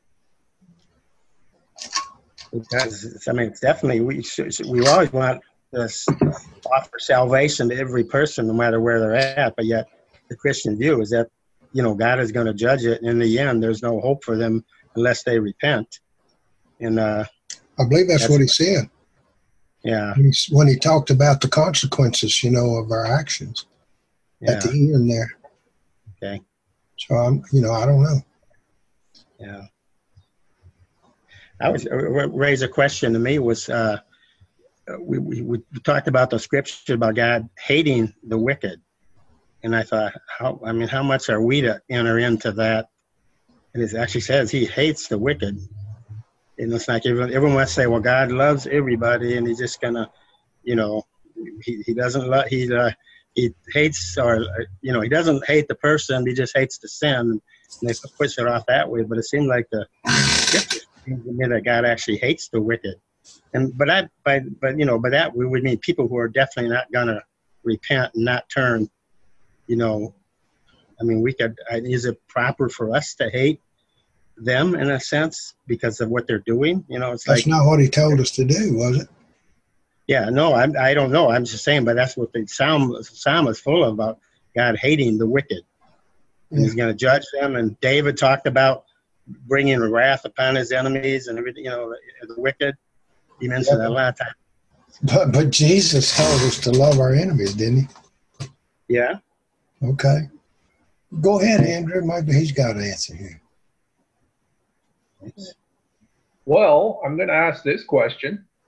Because it's- I mean, it's definitely we should, we always want to s- offer salvation to every person, no matter where they're at. But yet, the Christian view is that you know God is going to judge it. And in the end, there's no hope for them unless they repent. And uh, I believe that's, that's what he said yeah, when he, when he talked about the consequences, you know, of our actions at yeah, the end there. okay, So I'm, you know, I don't know. yeah. I was uh, what raised a question to me was uh, we, we we talked about the scripture about God hating the wicked. And I thought, how? I mean, how much are we to enter into that? And it actually says He hates the wicked. And it's like everyone, everyone wants to say, "Well, God loves everybody," and He's just gonna, you know, He He doesn't love. He uh, He hates, or uh, you know, He doesn't hate the person. He just hates the sin. And they push it off that way. But it seemed like the scripture seems to me that God actually hates the wicked. And but that, by but you know, by that we would mean people who are definitely not gonna repent and not turn. You know, I mean, we could. I- Is it proper for us to hate them in a sense because of what they're doing? You know, it's That's like, not what he told us to do, was it? yeah, no, I I don't know. I'm just saying, but that's what the psalm psalm is full of, about God hating the wicked, and Yeah. He's going to judge them. And David talked about bringing wrath upon his enemies and everything. You know, the, the wicked. He mentioned Yeah, that a lot of times. But but Jesus told us to love our enemies, didn't he? Yeah. Okay. Go ahead, Andrew. Maybe he's got an answer here. Well, I'm going to ask this question.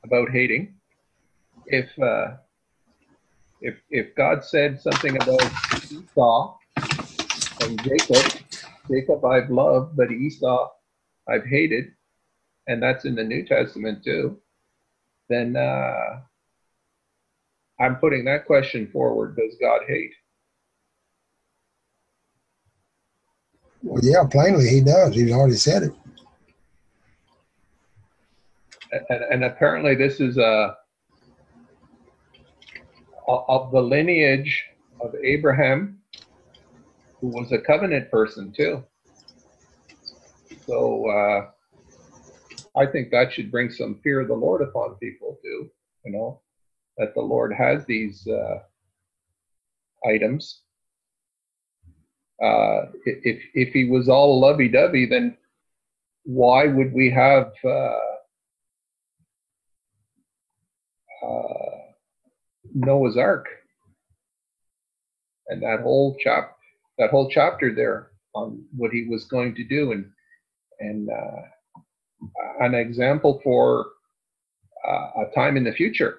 about hating. If uh, if if God said something about Esau and Jacob, Jacob I've loved, but Esau I've hated, and that's in the New Testament too, then uh, I'm putting that question forward. Does God hate? Well, yeah, plainly he does. He's already said it. And, and apparently this is a, of the lineage of Abraham, who was a covenant person too. So uh, I think that should bring some fear of the Lord upon people too, you know, that the Lord has these uh, items. Uh, if if he was all lovey-dovey, then why would we have uh, uh, Noah's Ark and that whole chap that whole chapter there on what he was going to do, and and uh, an example for uh, a time in the future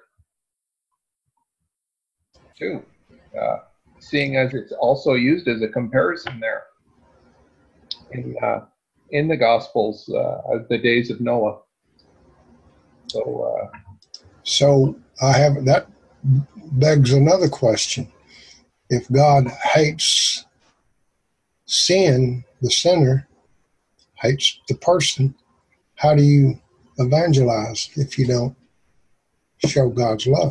too. Uh, seeing as it's also used as a comparison there in uh, in the Gospels, uh, of the days of Noah. So, uh, so I have that begs another question. If God hates sin, the sinner hates the person, how do you evangelize if you don't show God's love?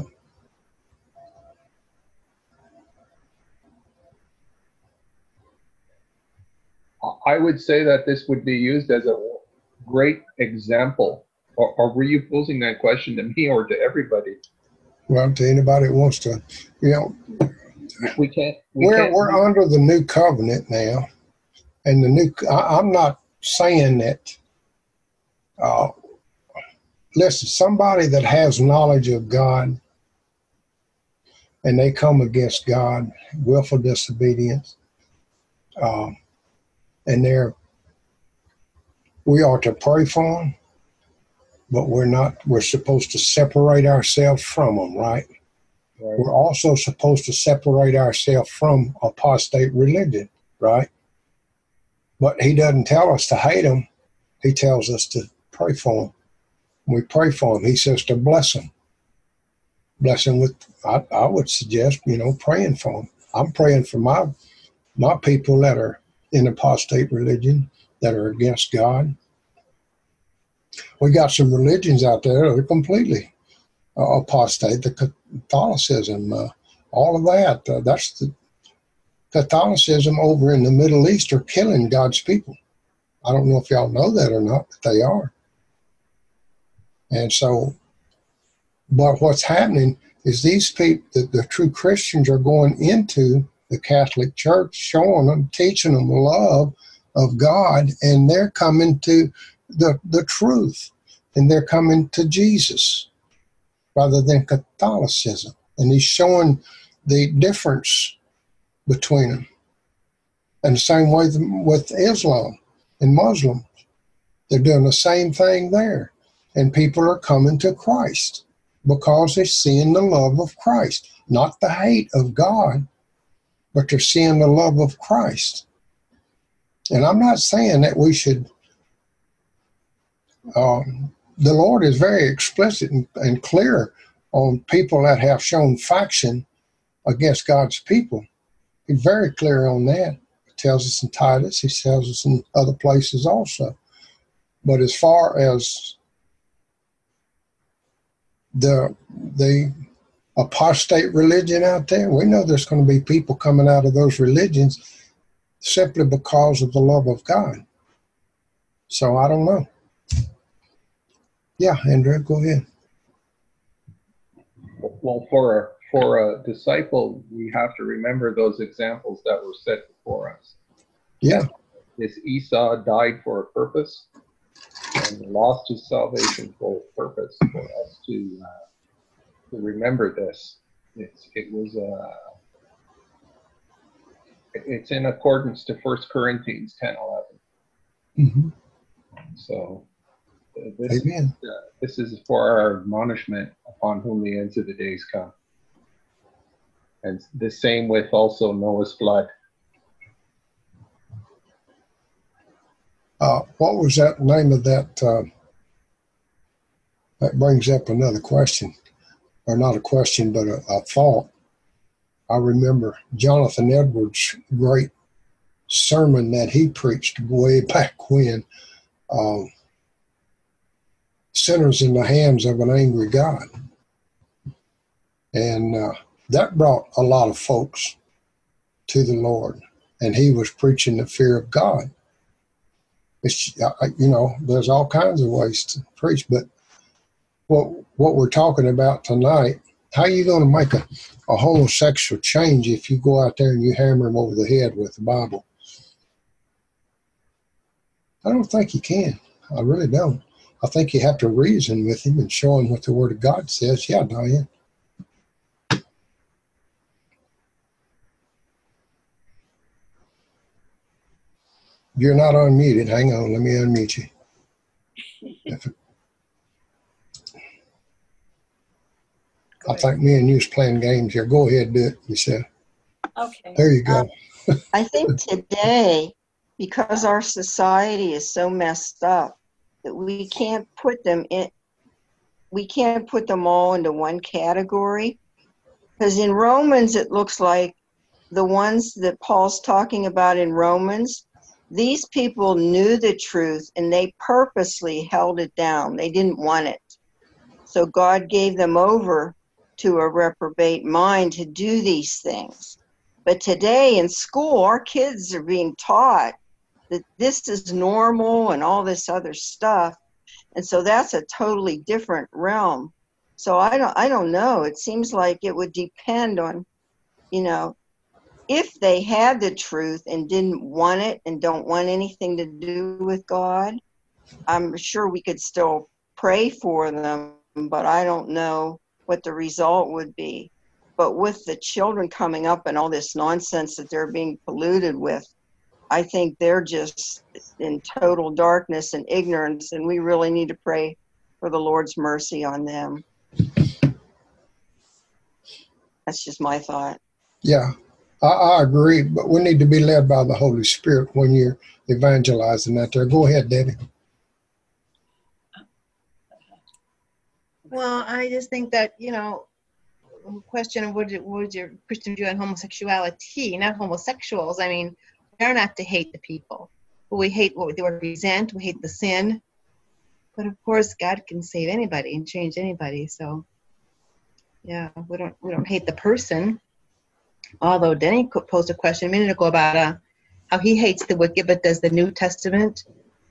I would say that this would be used as a great example. Or, or were you posing that question to me or to everybody? Well, to anybody that wants to, you know, we can't. We we're can't. we're under the new covenant now, and the new. I, I'm not saying that. Uh, listen, somebody that has knowledge of God, and they come against God, willful disobedience, uh, and they're. We are to pray for them, but we're not. We're supposed to separate ourselves from them, right? Right. We're also supposed to separate ourselves from apostate religion, right? But he doesn't tell us to hate them. He tells us to pray for them. We pray for them. He says to bless them. Bless them with, I, I would suggest, you know, praying for them. I'm praying for my my people that are in apostate religion, that are against God. We got some religions out there that are completely uh, apostate. The Catholicism, uh, all of that. Uh, that's the Catholicism over in the Middle East are killing God's people. I don't know if y'all know that or not, but they are. And so, but what's happening is these people, the, the true Christians, are going into the Catholic Church, showing them, teaching them love of God, and they're coming to the, the truth, and they're coming to Jesus rather than Catholicism. And he's showing the difference between them. And the same way with Islam and Muslims. They're doing the same thing there. And people are coming to Christ because they're seeing the love of Christ. Not the hate of God, but they're seeing the love of Christ. And I'm not saying that we should... Um, the Lord is very explicit and, and clear on people that have shown faction against God's people. He's very clear on that. He tells us in Titus. He tells us in other places also. But as far as the the apostate religion out there, we know there's going to be people coming out of those religions simply because of the love of God. So I don't know. Yeah, Andrew, go ahead. Well, for a, for a disciple, we have to remember those examples that were set before us. Yeah. This Esau died for a purpose and lost his salvation for a purpose, for us to uh, to remember this. It's, it was uh, it's in accordance to First Corinthians ten eleven. Mm-hmm. So This, Amen. uh, this is for our admonishment upon whom the ends of the days come. And the same with also Noah's flood. Uh, what was that name of that? Uh, that brings up another question, or not a question, but a, a thought. I remember Jonathan Edwards' great sermon that he preached way back when, um, sinners in the hands of an angry God. And uh, that brought a lot of folks to the Lord. And he was preaching the fear of God. It's, you know, there's all kinds of ways to preach, but what what we're talking about tonight, how are you going to make a, a homosexual change if you go out there and you hammer him over the head with the Bible? I don't think you can. I really don't. I think you have to reason with him and show him what the Word of God says. Yeah, Diane. You're not unmuted. Hang on. Let me unmute you. If, I think me and you was playing games here. Go ahead, do it, you said. Okay. There you go. Um, I think today, because our society is so messed up, that we can't put them in, we can't put them all into one category. Because in Romans, it looks like the ones that Paul's talking about in Romans, these people knew the truth and they purposely held it down. They didn't want it. So God gave them over to a reprobate mind to do these things. But today in school, our kids are being taught that this is normal and all this other stuff. And so that's a totally different realm. So I don't, I don't know. It seems like it would depend on, you know, if they had the truth and didn't want it and don't want anything to do with God, I'm sure we could still pray for them, but I don't know what the result would be. But with the children coming up and all this nonsense that they're being polluted with, I think they're just in total darkness and ignorance, and we really need to pray for the Lord's mercy on them. That's just my thought. Yeah, I, I agree, but we need to be led by the Holy Spirit when you're evangelizing out there. Go ahead, Debbie. Well, I just think that, you know, question of what, what is your Christian view on homosexuality, not homosexuals. I mean, we are not to hate the people, but we hate what they represent. We hate the sin. But of course, God can save anybody and change anybody. So, yeah, we don't we don't hate the person. Although Denny posed a question a minute ago about uh, how he hates the wicked, but does the New Testament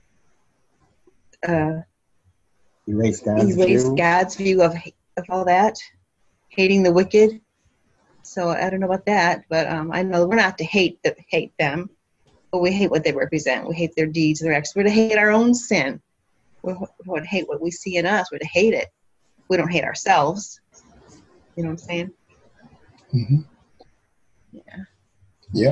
uh, erase God's erase view? God's view of of all that? Hating the wicked. So I don't know about that, but um, I know we're not to hate the, hate them, but we hate what they represent. We hate their deeds and their acts. We're to hate our own sin. We're, we're to hate what we see in us. We're to hate it. We don't hate ourselves. You know what I'm saying? Mm-hmm. Yeah. Yeah.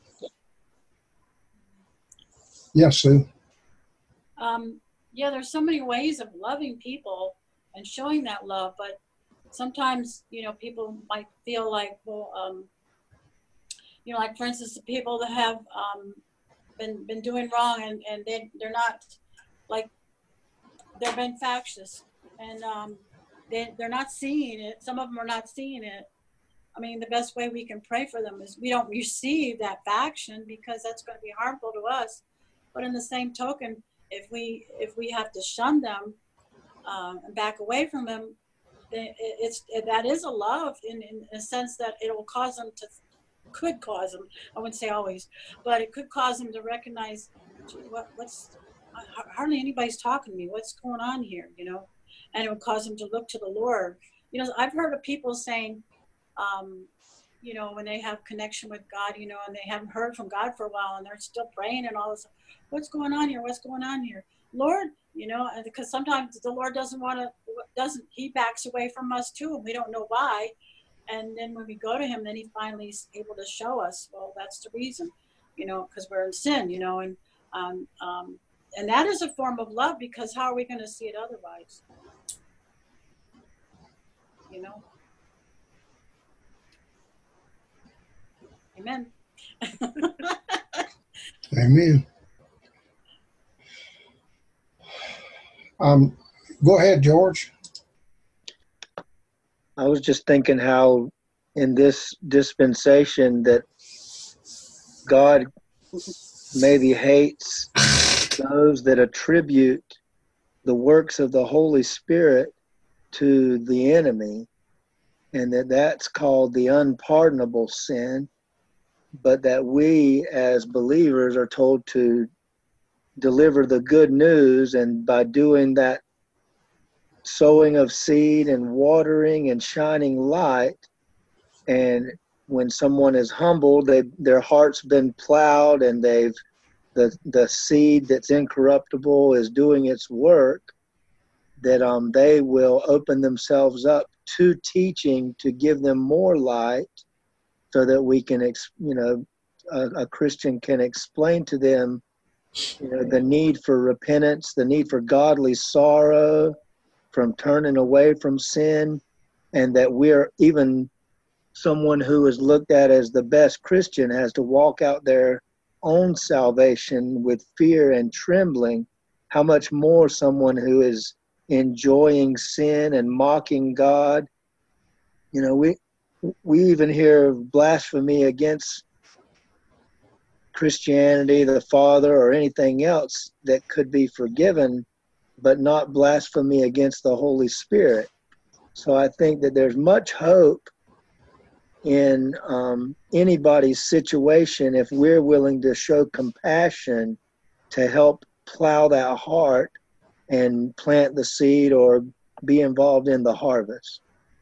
Yeah, Sue. Um, yeah, there's so many ways of loving people and showing that love, but sometimes, you know, people might feel like, well, um, you know, like for instance, the people that have um, been been doing wrong and, and they, they're not, like, they've been factious and um, they, they're not seeing it. Some of them are not seeing it. I mean, the best way we can pray for them is we don't receive that faction because that's going to be harmful to us. But in the same token, if we if we have to shun them um, and back away from them, it's it, that is a love in, in a sense that it will cause them to, could cause them, I wouldn't say always, but it could cause them to recognize, what what's, hardly anybody's talking to me, what's going on here, you know, and it would cause them to look to the Lord. You know, I've heard of people saying, um, you know, when they have connection with God, you know, and they haven't heard from God for a while and they're still praying and all this, what's going on here, what's going on here? Lord, you know, and because sometimes the Lord doesn't want to, doesn't, he backs away from us too, and we don't know why. And then when we go to him, then he finally is able to show us, well, that's the reason, you know, because we're in sin, you know, and um, um, and that is a form of love, because how are we going to see it otherwise? You know? Amen. Amen. Um, go ahead, George. I was just thinking how in this dispensation that God maybe hates those that attribute the works of the Holy Spirit to the enemy, and that that's called the unpardonable sin, but that we as believers are told to deliver the good news, and by doing that sowing of seed and watering and shining light, and when someone is humbled, they their heart's been plowed, and they've the the seed that's incorruptible is doing its work, that um they will open themselves up to teaching to give them more light, so that we can ex, you know a, a Christian can explain to them, you know, the need for repentance, the need for godly sorrow, from turning away from sin, and that we're even someone who is looked at as the best Christian has to walk out their own salvation with fear and trembling. How much more someone who is enjoying sin and mocking God? You know, we we even hear blasphemy against Christianity, the Father, or anything else that could be forgiven, but not blasphemy against the Holy Spirit. So I think that there's much hope in um, anybody's situation if we're willing to show compassion to help plow that heart and plant the seed or be involved in the harvest.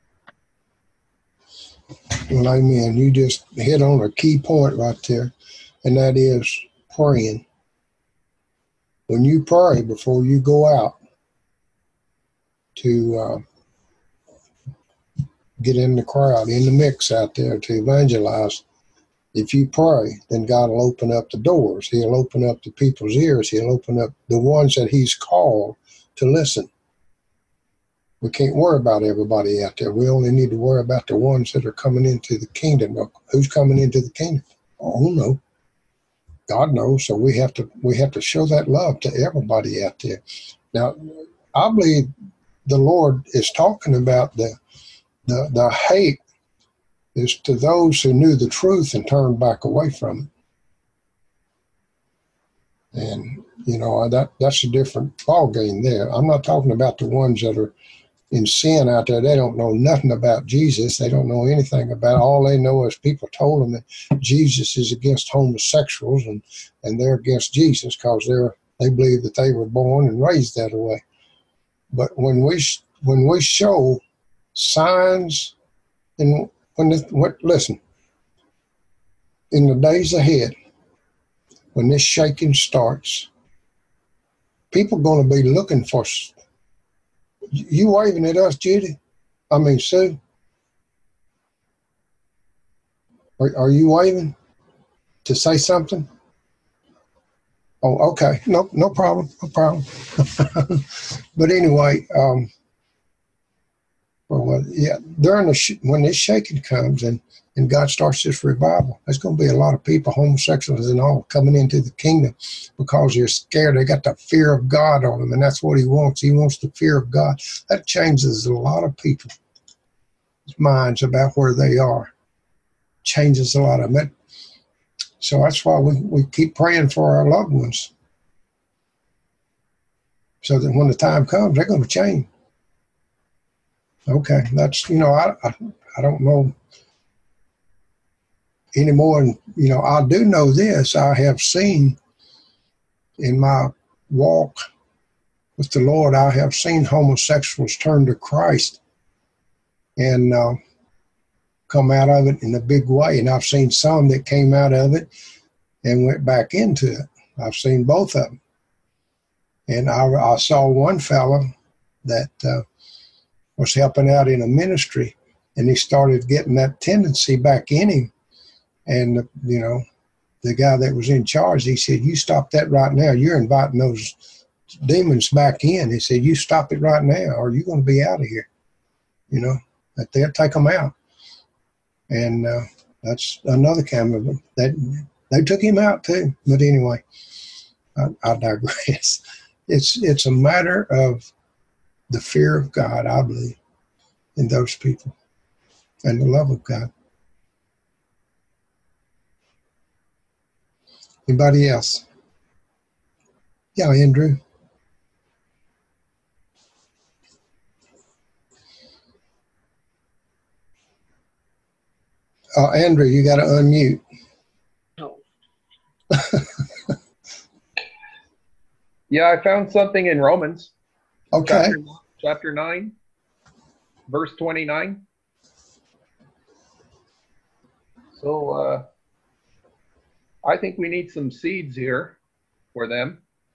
Well, amen. You just hit on a key point right there, and that is praying. When you pray before you go out to uh, get in the crowd, in the mix out there to evangelize, if you pray, then God will open up the doors. He'll open up the people's ears. He'll open up the ones that he's called to listen. We can't worry about everybody out there. We only need to worry about the ones that are coming into the kingdom. Who's coming into the kingdom? Oh, no. God knows. So we have to we have to show that love to everybody out there. Now, I believe the Lord is talking about the the, the hate is to those who knew the truth and turned back away from it. And, you know, that that's a different ballgame there. I'm not talking about the ones that are in sin out there. They don't know nothing about Jesus. They don't know anything about it. All they know is people told them that Jesus is against homosexuals, and, and they're against Jesus because they're they believe that they were born and raised that way. But when we when we show signs, and when the, what listen, in the days ahead, when this shaking starts, people are going to be looking for. You waving at us, Judy? I mean, Sue? Are, are you waving to say something? Oh, okay. No, no problem. No problem. But anyway, um, well, yeah, during the sh- when this shaking comes and, and God starts this revival, there's going to be a lot of people, homosexuals and all, coming into the kingdom because they're scared. They got the fear of God on them, and that's what he wants. He wants the fear of God. That changes a lot of people's minds about where they are. Changes a lot of them. So that's why we, we keep praying for our loved ones, so that when the time comes, they're going to change. Okay, that's, you know, I, I, I don't know anymore. And, you know, I do know this. I have seen in my walk with the Lord, I have seen homosexuals turn to Christ and uh, come out of it in a big way. And I've seen some that came out of it and went back into it. I've seen both of them. And I, I saw one fellow that uh, was helping out in a ministry, and he started getting that tendency back in him. And, you know, the guy that was in charge, he said, you stop that right now. You're inviting those demons back in. He said, you stop it right now or you're going to be out of here. You know, that they'll take them out. And uh, that's another kind of them. That, they took him out too. But anyway, I, I digress. It's, it's a matter of the fear of God, I believe, in those people and the love of God. Anybody else? Yeah, Andrew. Uh, Andrew, you got to unmute. No. Yeah, I found something in Romans. Okay. Chapter, chapter nine, verse twenty-nine. So uh, I think we need some seeds here for them.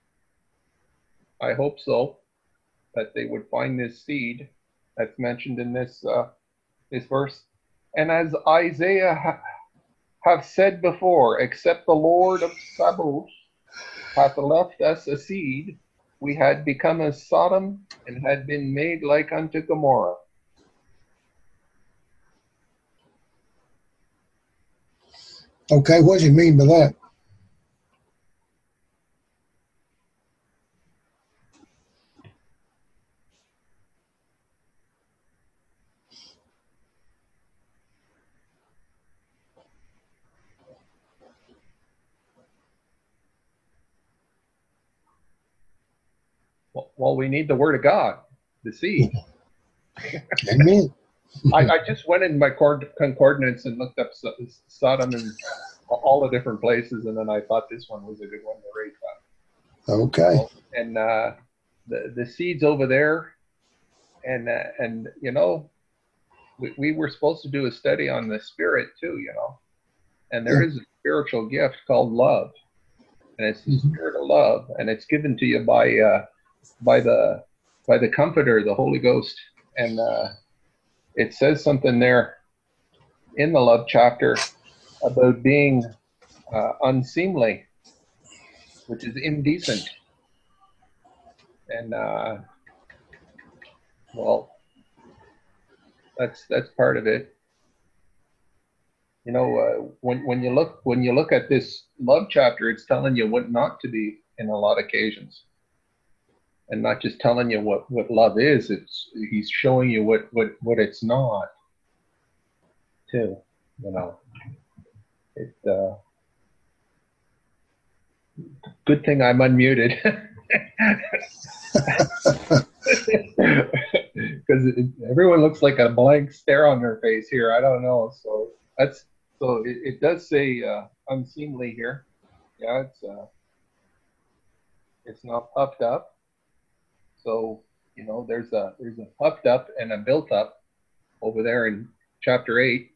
I hope so, that they would find this seed that's mentioned in this uh, this verse. And as Isaiah ha have said before, except the Lord of Sabaoth hath left us a seed, we had become as Sodom and had been made like unto Gomorrah. Okay, what do you mean by that? Well, we need the word of God, the seed. Amen. I, I just went in my concordance and looked up Sodom and all the different places, and then I thought this one was a good one to read about. Okay. And uh, the the seeds over there, and uh, and you know, we, we were supposed to do a study on the spirit too, you know, and there is a spiritual gift called love, and it's the spirit of love, and it's given to you by uh, by the by the Comforter, the Holy Ghost, and uh, it says something there in the love chapter about being uh, unseemly, which is indecent. And uh, well, that's that's part of it. You know, uh, when when you look when you look at this love chapter, it's telling you what not to be in a lot of occasions, and not just telling you what what love is. It's he's showing you what what what it's not, too. You know, it. Uh, good thing I'm unmuted. Because everyone looks like a blank stare on their face here. I don't know. So that's so it, it does say uh, unseemly here. Yeah, it's uh, it's not puffed up. So you know, there's a there's a puffed up and a built up over there in chapter eight,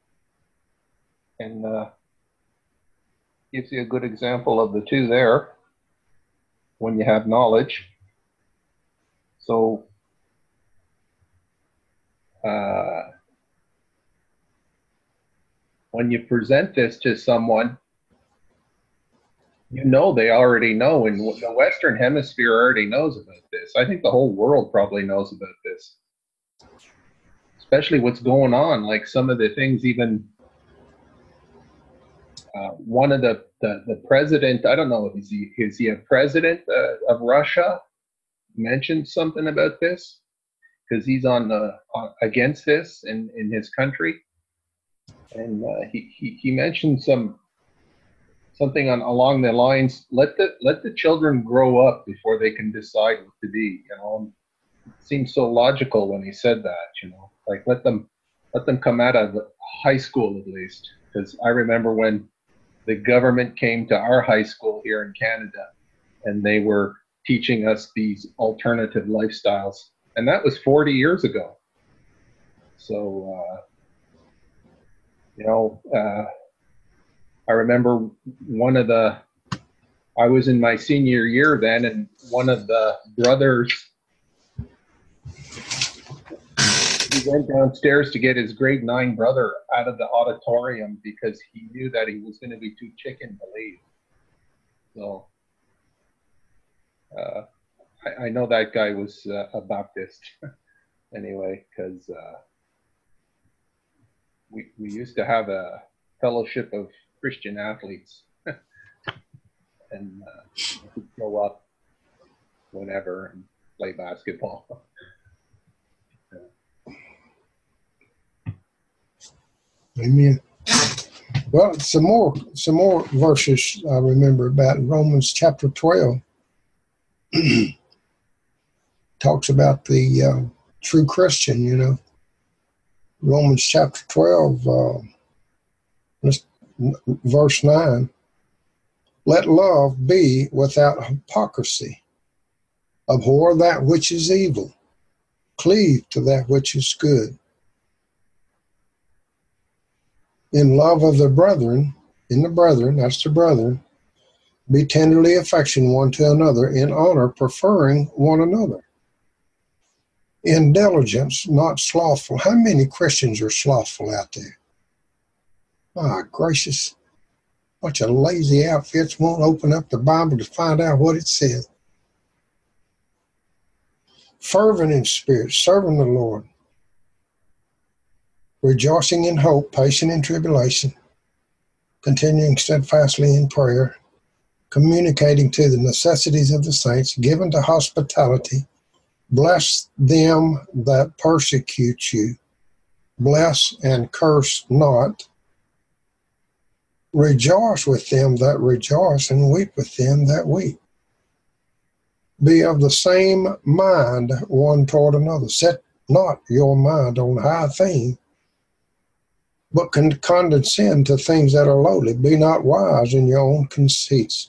and uh, gives you a good example of the two there when you have knowledge. So uh, when you present this to someone, you know they already know, and the Western Hemisphere already knows about this. I think the whole world probably knows about this, especially what's going on, like some of the things even uh, one of the, the, the president, I don't know, is he, is he a president uh, of Russia, mentioned something about this? Because he's on the uh, against this in, in his country, and uh, he, he he mentioned some something on along the lines, let the let the children grow up before they can decide what to be. You know, it seems so logical when he said that. You know, like let them let them come out of high school at least. Because I remember when the government came to our high school here in Canada, and they were teaching us these alternative lifestyles. And that was forty years ago. So, uh, you know, uh, I remember one of the, I was in my senior year then, and one of the brothers, he he went downstairs to get his grade nine brother out of the auditorium because he knew that he was going to be too chicken to leave. So uh, I, I know that guy was uh, a Baptist anyway, because uh, we, we used to have a fellowship of Christian athletes. And uh, you could show up whenever and play basketball. Amen. Well, some more some more verses I remember about in Romans chapter twelve. Talks about the uh, true Christian, you know. Romans chapter twelve, uh, verse nine. Let love be without hypocrisy. Abhor that which is evil. Cleave to that which is good. In love of the brethren, in the brethren, that's the brethren, be tenderly affectioned one to another, in honor preferring one another. In diligence, not slothful. How many Christians are slothful out there? My gracious. Bunch of lazy outfits won't open up the Bible to find out what it says. Fervent in spirit, serving the Lord. Rejoicing in hope, patient in tribulation. Continuing steadfastly in prayer. Communicating to the necessities of the saints. Given to hospitality. Bless them that persecute you. Bless and curse not. Rejoice with them that rejoice, and weep with them that weep. Be of the same mind one toward another. Set not your mind on high things, but can condescend to things that are lowly. Be not wise in your own conceits.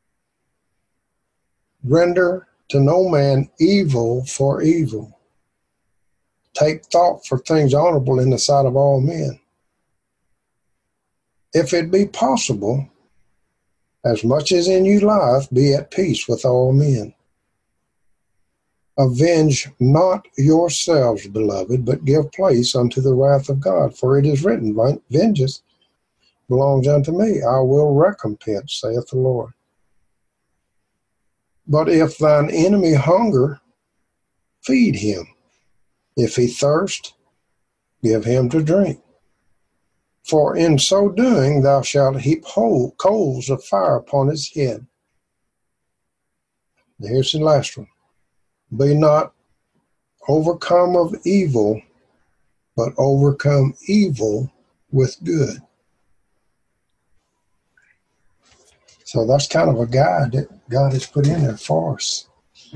Render to no man evil for evil. Take thought for things honorable in the sight of all men. If it be possible, as much as in you lieth, be at peace with all men. Avenge not yourselves, beloved, but give place unto the wrath of God. For it is written, vengeance belongs unto me. I will recompense, saith the Lord. But if thine enemy hunger, feed him. If he thirst, give him to drink. For in so doing thou shalt heap whole coals of fire upon his head. Now here's the last one. Be not overcome of evil, but overcome evil with good. So that's kind of a guide that God has put in there for us.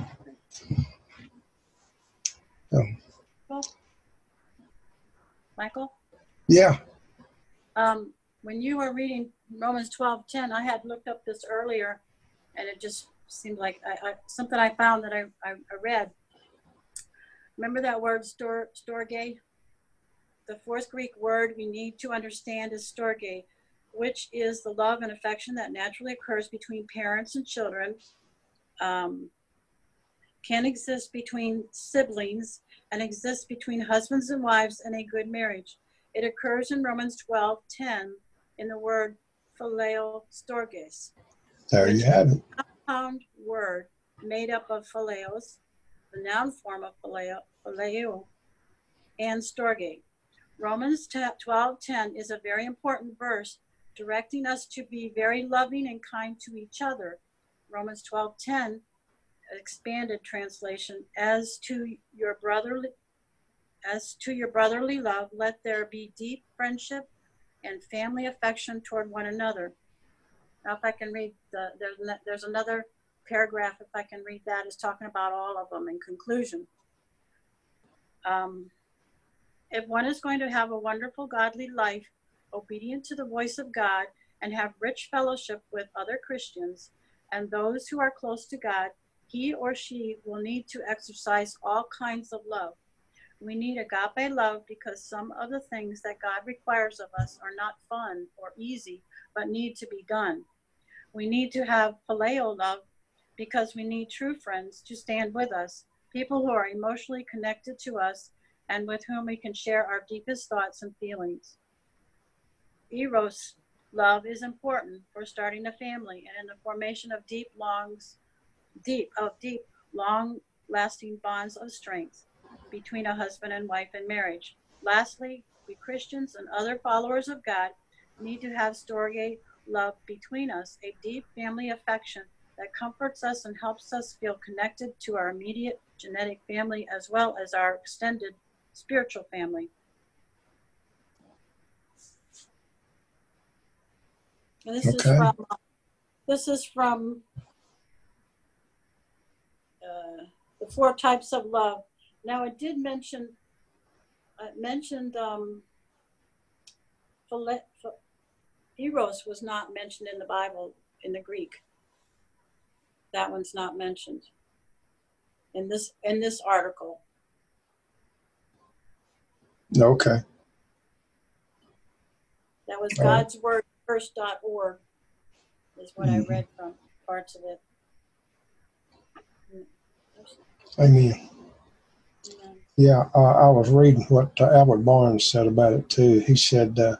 So, Michael? Yeah. Um, when you were reading Romans twelve ten, I had looked up this earlier, and it just seemed like I, I, something I found that I, I, I read. Remember that word stor, storge? The fourth Greek word we need to understand is storge, which is the love and affection that naturally occurs between parents and children, um, can exist between siblings, and exists between husbands and wives in a good marriage. It occurs in Romans twelve ten in the word phileo storges. There you have it. A compound word made up of phileos, the noun form of phileo, phileo and storge. Romans twelve ten is a very important verse directing us to be very loving and kind to each other. Romans twelve ten, expanded translation, as to your brotherly As to your brotherly love, let there be deep friendship and family affection toward one another. Now, if I can read, the, there's, there's another paragraph, if I can read that, is talking about all of them in conclusion. Um, if one is going to have a wonderful godly life, obedient to the voice of God, and have rich fellowship with other Christians and those who are close to God, he or she will need to exercise all kinds of love. We need agape love because some of the things that God requires of us are not fun or easy, but need to be done. We need to have phileo love because we need true friends to stand with us, people who are emotionally connected to us and with whom we can share our deepest thoughts and feelings. Eros love is important for starting a family and in the formation of deep, longs, deep, of deep, long-lasting bonds of strength between a husband and wife in marriage. Lastly, we Christians and other followers of God need to have storge love between us, a deep family affection that comforts us and helps us feel connected to our immediate genetic family as well as our extended spiritual family. And this is Okay. from this is from uh, the Four Types of Love. Now, it did mention uh, mentioned um, Phile- Ph- Eros was not mentioned in the Bible in the Greek. That one's not mentioned in this in this article. Okay. That was All right. God's Word First dot org is what I read from parts of it. Amen. Yeah, uh, I was reading what uh, Albert Barnes said about it too. He said, uh,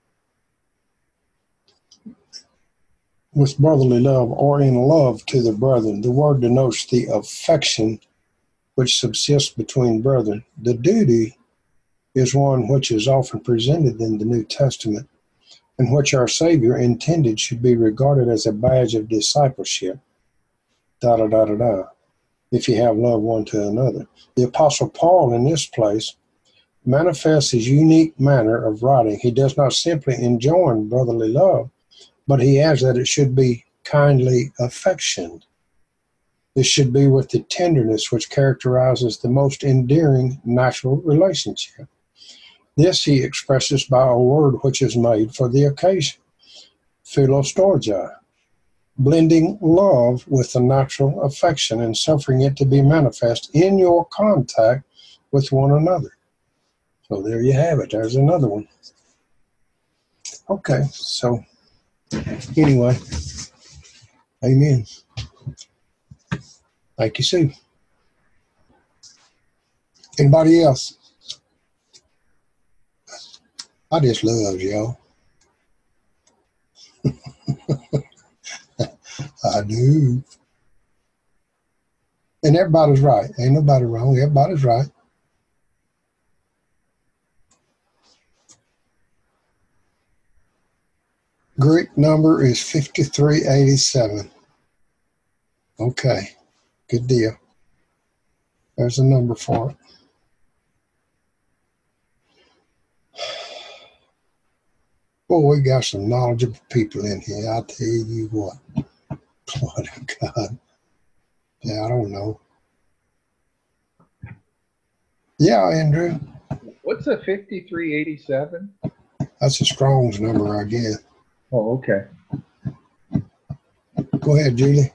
with brotherly love or in love to the brethren, the word denotes the affection which subsists between brethren. The duty is one which is often presented in the New Testament and which our Savior intended should be regarded as a badge of discipleship. Da da da da da. If you have love one to another. The Apostle Paul in this place manifests his unique manner of writing. He does not simply enjoin brotherly love, but he adds that it should be kindly affectioned. It should be with the tenderness which characterizes the most endearing natural relationship. This he expresses by a word which is made for the occasion, philostorgia, blending love with the natural affection and suffering it to be manifest in your contact with one another. So there you have it. There's another one. Okay, so anyway, amen. Thank you, Sue. Anybody else? I just love y'all. I do. And everybody's right. Ain't nobody wrong. Everybody's right. Greek number is fifty-three eighty-seven. Okay, good deal. There's a number for it. Boy, we got some knowledgeable people in here. I'll tell you what. Glory to God. Yeah, I don't know. Yeah, Andrew. What's a fifty-three eighty-seven? That's a Strong's number, I guess. Oh, okay. Go ahead, Julie.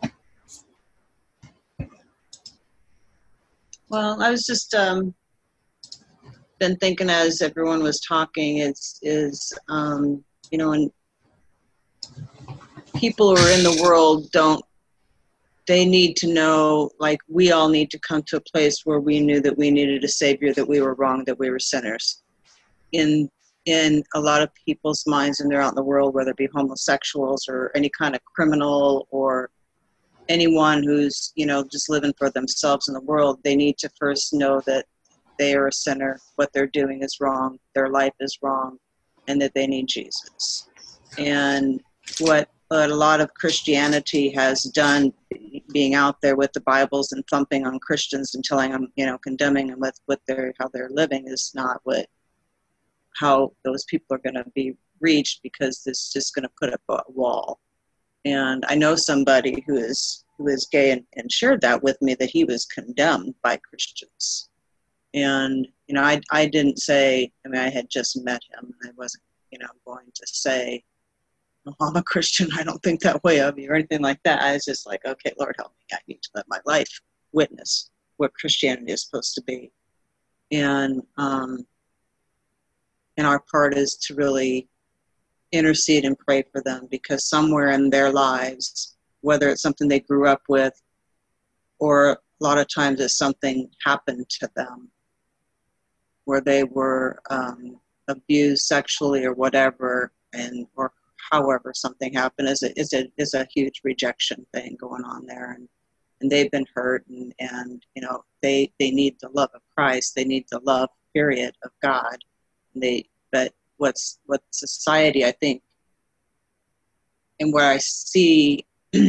Well, I was just um, been thinking as everyone was talking, it's is um, you know, and people who are in the world don't. They need to know, like we all need to come to a place where we knew that we needed a savior, that we were wrong, that we were sinners. In in a lot of people's minds, and they're out in the world, whether it be homosexuals or any kind of criminal or anyone who's, you know, just living for themselves in the world, they need to first know that they are a sinner, what they're doing is wrong, their life is wrong, and that they need Jesus. And what, what a lot of Christianity has done, being out there with the Bibles and thumping on Christians and telling them, you know, condemning them with what they're, how they're living is not what, how those people are going to be reached, because this is just going to put up a wall. And I know somebody who is who is gay and, and shared that with me, that he was condemned by Christians. And, you know, I I didn't say, I mean, I had just met him, and I wasn't, you know, going to say, oh, I'm a Christian, I don't think that way of you, or anything like that. I was just like, okay, Lord, help me. I need to let my life witness what Christianity is supposed to be. And, um, and our part is to really intercede and pray for them, because somewhere in their lives, whether it's something they grew up with, or a lot of times it's something happened to them, where they were um, abused sexually or whatever, and or however something happened, is a is a is a huge rejection thing going on there, and and they've been hurt, and and you know they they need the love of Christ, they need the love period of God, and they but what's what society I think, and where I see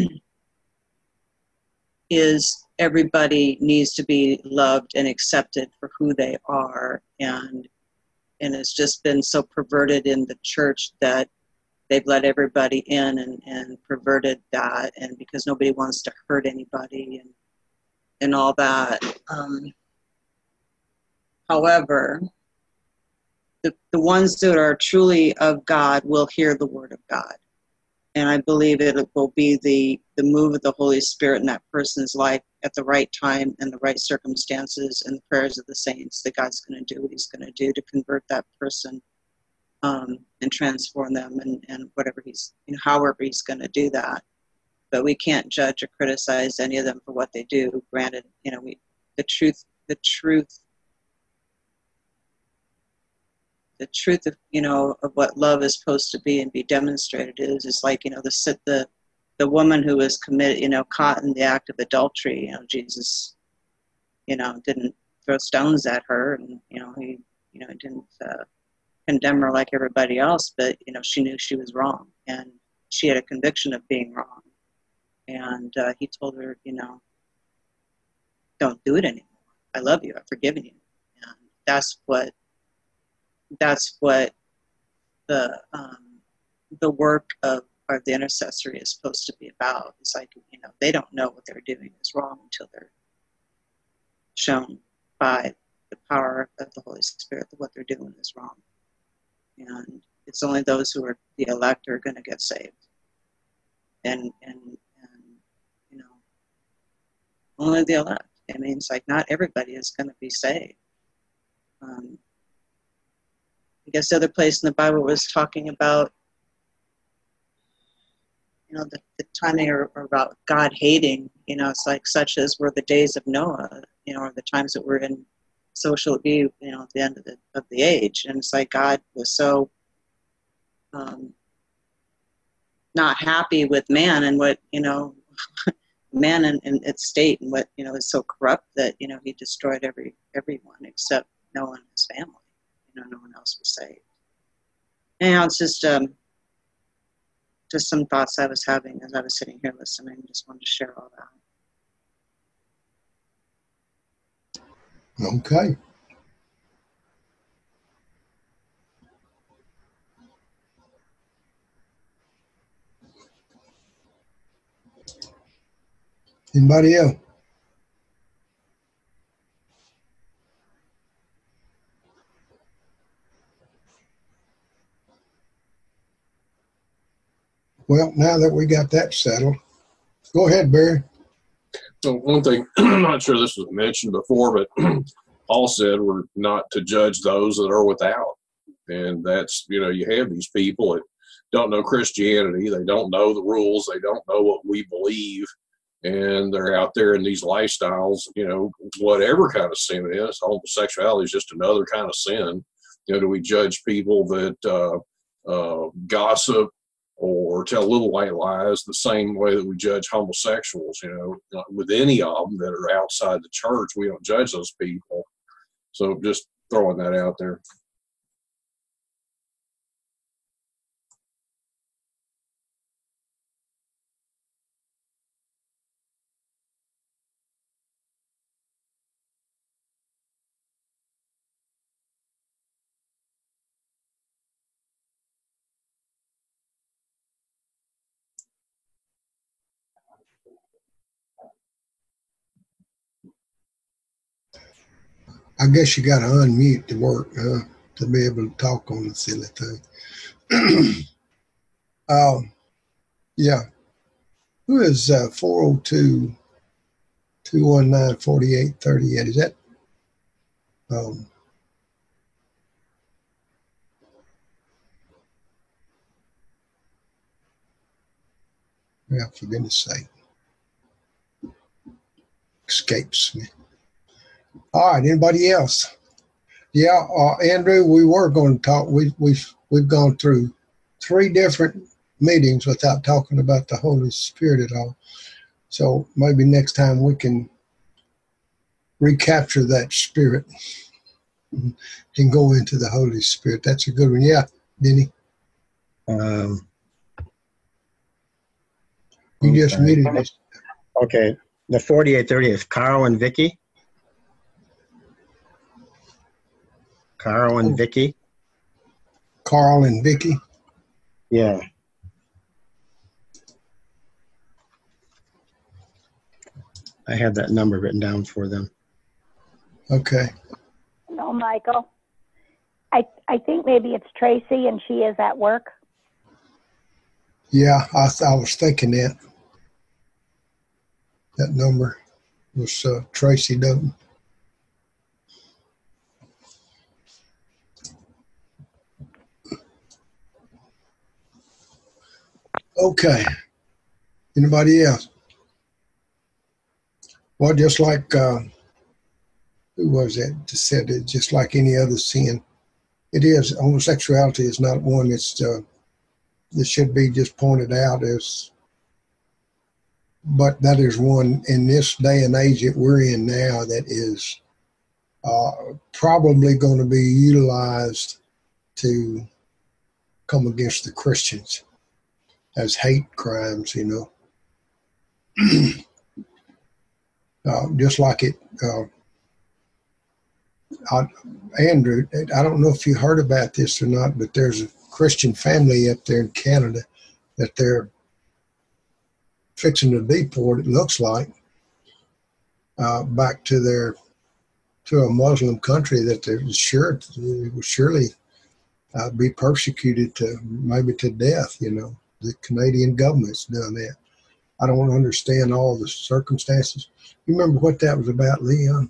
is everybody needs to be loved and accepted for who they are, and and it's just been so perverted in the church that they've let everybody in and, and perverted that, and because nobody wants to hurt anybody and and all that. Um, however, the, the ones that are truly of God will hear the word of God. And I believe it will be the, the move of the Holy Spirit in that person's life at the right time and the right circumstances, and the prayers of the saints that God's going to do what he's going to do to convert that person um, and transform them, and, and whatever he's, you know, however he's going to do that. But we can't judge or criticize any of them for what they do. Granted, you know, we, the truth, the truth, the truth of, you know, of what love is supposed to be and be demonstrated is, is like, you know, the, the, the woman who was committed, you know, caught in the act of adultery, you know, Jesus, you know, didn't throw stones at her, and, you know, he, you know, didn't uh, condemn her like everybody else, but, you know, she knew she was wrong, and she had a conviction of being wrong. And uh, he told her, you know, don't do it anymore. I love you. I've forgiven you. And that's what, that's what the um, the work of, of the intercessory is supposed to be about. It's like, you know, they don't know what they're doing is wrong until they're shown by the power of the Holy Spirit that what they're doing is wrong. And it's only those who are the elect are going to get saved. And, and, and, you know, only the elect. I mean, it's like not everybody is going to be saved. Um, I guess the other place in the Bible was talking about, you know, the, the timing or, or about God hating, you know, it's like such as were the days of Noah, you know, or the times that we're in, so shall it be, you know, at the end of the, of the age. And it's like God was so um, not happy with man and what, you know, man and, and its state and what, you know, is so corrupt that, you know, he destroyed every everyone except Noah and his family. You know, no one else was saved. Anyhow, it's just um, just some thoughts I was having as I was sitting here listening. Just wanted to share all that. Okay. Anybody else? Well, now that we got that settled, go ahead, Barry. So one thing, I'm not sure this was mentioned before, but Paul said we're not to judge those that are without. And that's, you know, you have these people that don't know Christianity. They don't know the rules. They don't know what we believe. And they're out there in these lifestyles, you know, whatever kind of sin it is. Homosexuality is just another kind of sin. You know, do we judge people that uh, uh, gossip or tell little white lies the same way that we judge homosexuals? You know, with any of them that are outside the church, we don't judge those people. So just throwing that out there. I guess you got to unmute to work, huh, to be able to talk on the silly thing. um, yeah. Who is uh, four oh two, two one nine, four eight three eight? Is that? Um, well, for goodness sake. Escapes me. All right. Anybody else? Yeah, uh, Andrew, we were going to talk. We, we've, we've gone through three different meetings without talking about the Holy Spirit at all. So maybe next time we can recapture that spirit and go into the Holy Spirit. That's a good one. Yeah, Denny. Um, You just okay. muted us. Okay. The forty-eight thirty is Carl and Vicky. Carl and Vicky. Carl and Vicky. Yeah. I had that number written down for them. Okay. No, Michael. I I think maybe it's Tracy and she is at work. Yeah, I, I was thinking that. That number was uh, Tracy Dutton. Okay. Anybody else? Well, just like, uh, who was that just said it, just like any other sin. It is, homosexuality is not one that's, uh, that should be just pointed out as, but that is one in this day and age that we're in now that is uh, probably going to be utilized to come against the Christians as hate crimes, you know. uh, just like it, uh, I, Andrew, I don't know if you heard about this or not, but there's a Christian family up there in Canada that they're fixing to deport, it looks like, uh, back to their, to a Muslim country that they're sure, will surely uh, be persecuted to maybe to death, you know. The Canadian government's done that. I don't understand all the circumstances. You remember what that was about, Leon?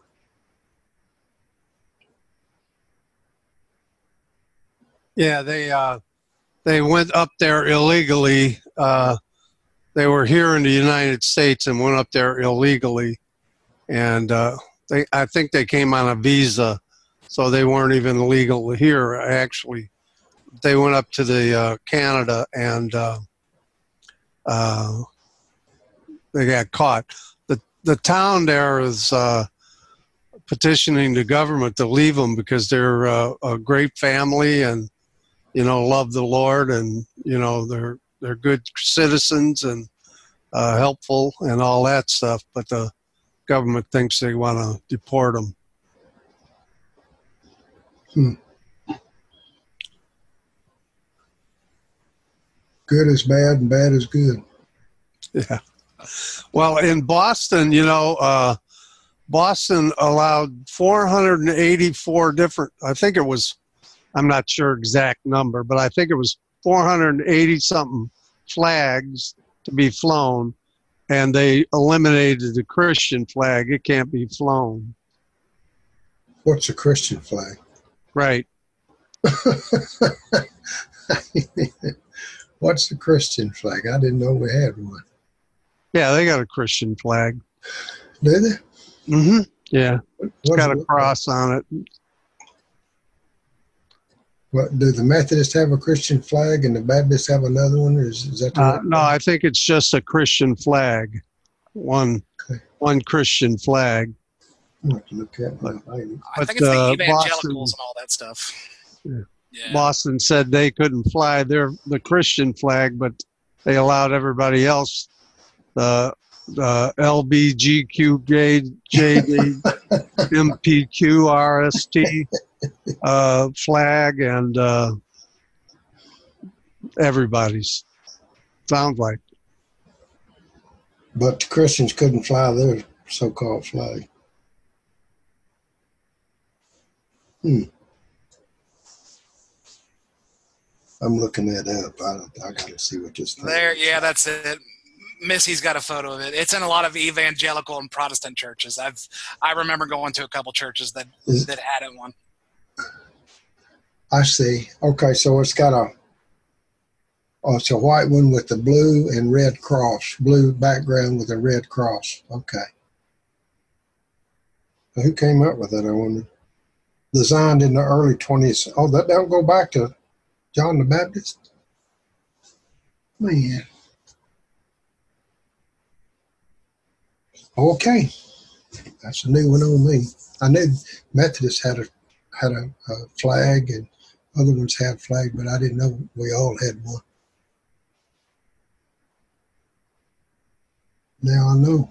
Yeah, they uh, they went up there illegally. Uh, they were here in the United States and went up there illegally, and uh, they I think they came on a visa, so they weren't even legal here. Actually, they went up to the uh, Canada and uh, uh, they got caught. the The town there is uh, petitioning the government to leave them because they're uh, a great family and, you know, love the Lord, and, you know, they're they're good citizens and uh, helpful and all that stuff. But the government thinks they want to deport them. Hmm. Good is bad and bad is good. Yeah. Well, in Boston, you know, uh, Boston allowed four hundred eighty-four different, I think it was, I'm not sure exact number, but I think it was four hundred eighty something flags to be flown, and they eliminated the Christian flag. It can't be flown. What's a Christian flag? Right. What's the Christian flag? I didn't know we had one. Yeah, they got a Christian flag. Do they? Mm-hmm. Yeah. It's What's got a it cross on it. What, do the Methodists have a Christian flag and the Baptists have another one? Or is, is that the Uh, right no, I think it's just a Christian flag. One Okay. one Christian flag. I'll have to look at my item. I But, think it's the uh, evangelicals Boston- and all that stuff. Yeah. Yeah. Boston said they couldn't fly their the Christian flag, but they allowed everybody else the the L B G Q J D M P Q R S T uh, flag and uh, everybody's. Sounds like. But the Christians couldn't fly their so-called flag. Hmm. I'm looking that up. I, I got to see what this thing There, is. yeah, that's it. Missy's got a photo of it. It's in a lot of evangelical and Protestant churches. I've I remember going to a couple churches that Is- that had it one. I see. Okay, so it's got a, oh, it's a white one with the blue and red cross, blue background with a red cross. Okay. Who came up with that, I wonder? designed in the early twentieth. Oh, that don't go back to John the Baptist. Man. Okay, that's a new one on me. I knew Methodists had a had a, a flag and other ones had flag, but I didn't know we all had one. Now I know.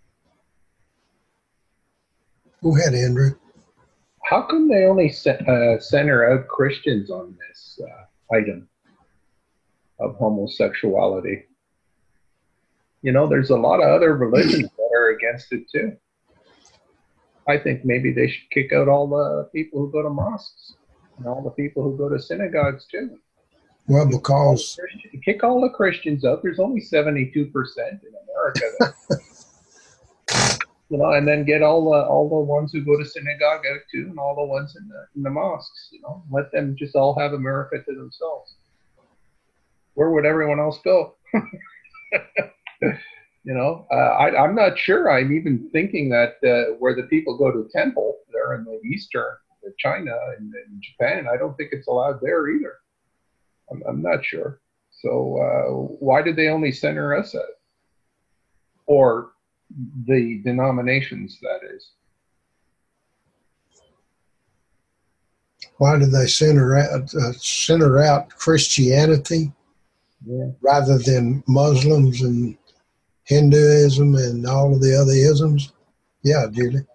Go ahead, Andrew. How come they only uh, center out Christians on this uh, item of homosexuality? You know, there's a lot of other religions that are against it too. I think maybe they should kick out all the people who go to mosques and all the people who go to synagogues too. Well, because kick all the Christians out. There's only seventy-two percent in America. That, you know, and then get all the all the ones who go to synagogue out too, and all the ones in the in the mosques. You know, let them just all have America to themselves. Where would everyone else go? You know, uh, I, I'm not sure. I'm even thinking that uh, where the people go to temple, there in the eastern, China and, and Japan, I don't think it's allowed there either. I'm, I'm not sure. So uh, why did they only center us at? Or the denominations, that is. Why did they center out, uh, center out Christianity yeah. rather than Muslims and Hinduism and all of the other isms? Yeah, Julie.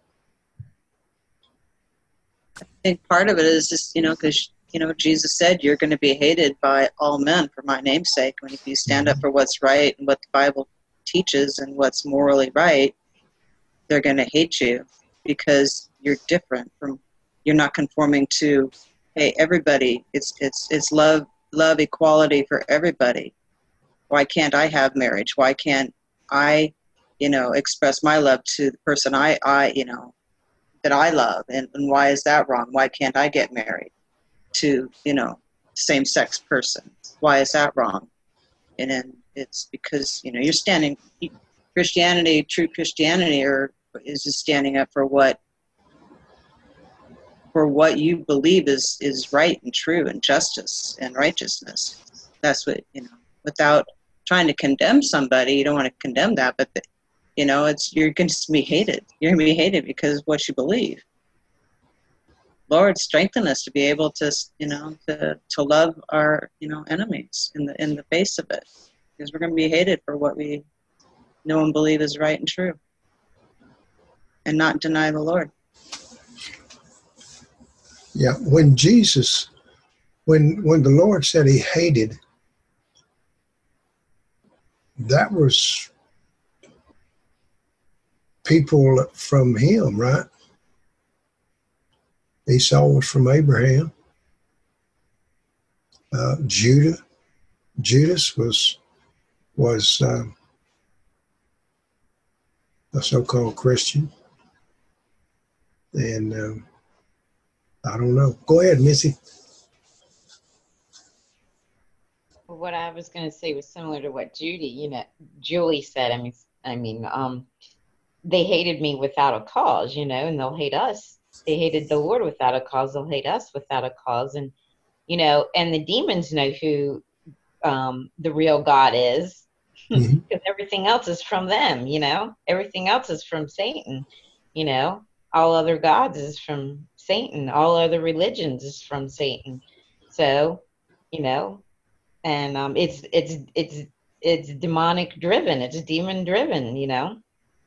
I think part of it is just, you know, because, you know, Jesus said you're going to be hated by all men for my name's sake. When if you stand up for what's right and what the Bible teaches and what's morally right, they're going to hate you because you're different from, you're not conforming to, hey, everybody, it's it's it's love, love, equality for everybody. Why can't I have marriage? Why can't I, you know, express my love to the person I, I you know, that I love? And, and why is that wrong? Why can't I get married to, you know, same-sex person? Why is that wrong? And then it's because, you know, you're standing, Christianity, true Christianity, or is just standing up for what, for what you believe is, is right and true and justice and righteousness. That's what, you know, without trying to condemn somebody, you don't want to condemn that, but, the, you know, it's, you're going to be hated. You're going to be hated because of what you believe. Lord, strengthen us to be able to, you know, to, to love our, you know, enemies in the, in the face of it, because we're going to be hated for what we know and believe is right and true, and not deny the Lord. Yeah, when Jesus, when when the Lord said he hated, that was people from him, right? Esau was from Abraham. Uh, Judah, Judas was was uh, a so-called Christian, and um, I don't know. Go ahead, Missy. What I was going to say was similar to what Judy, you know, Julie said. I mean, I mean, um, they hated me without a cause, you know, and they'll hate us. They hated the Lord without a cause. They'll hate us without a cause. And, you know, and the demons know who um, the real God is, because mm-hmm. everything else is from them, you know. Everything else is from Satan, you know. All other gods is from Satan. All other religions is from Satan. So, you know, and um, it's it's it's it's demonic driven. It's demon driven, you know.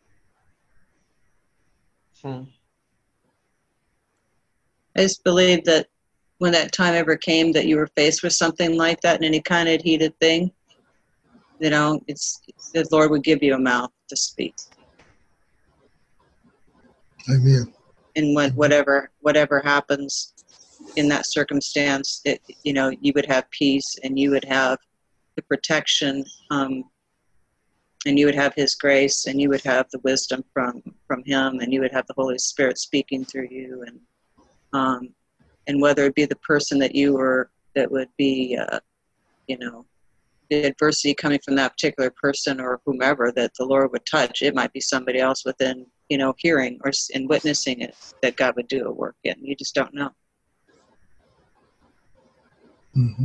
So. I just believe that when that time ever came that you were faced with something like that, in any kind of heated thing, you know, it's the Lord would give you a mouth to speak. Amen. And when whatever whatever happens in that circumstance, it, you know, you would have peace and you would have the protection, um, and you would have His grace, and you would have the wisdom from from Him, and you would have the Holy Spirit speaking through you, and um, and whether it be the person that you were that would be, uh, you know, the adversity coming from that particular person or whomever that the Lord would touch, it might be somebody else within you know, hearing or s- and witnessing it, that God would do a work in. You just don't know. Mm-hmm.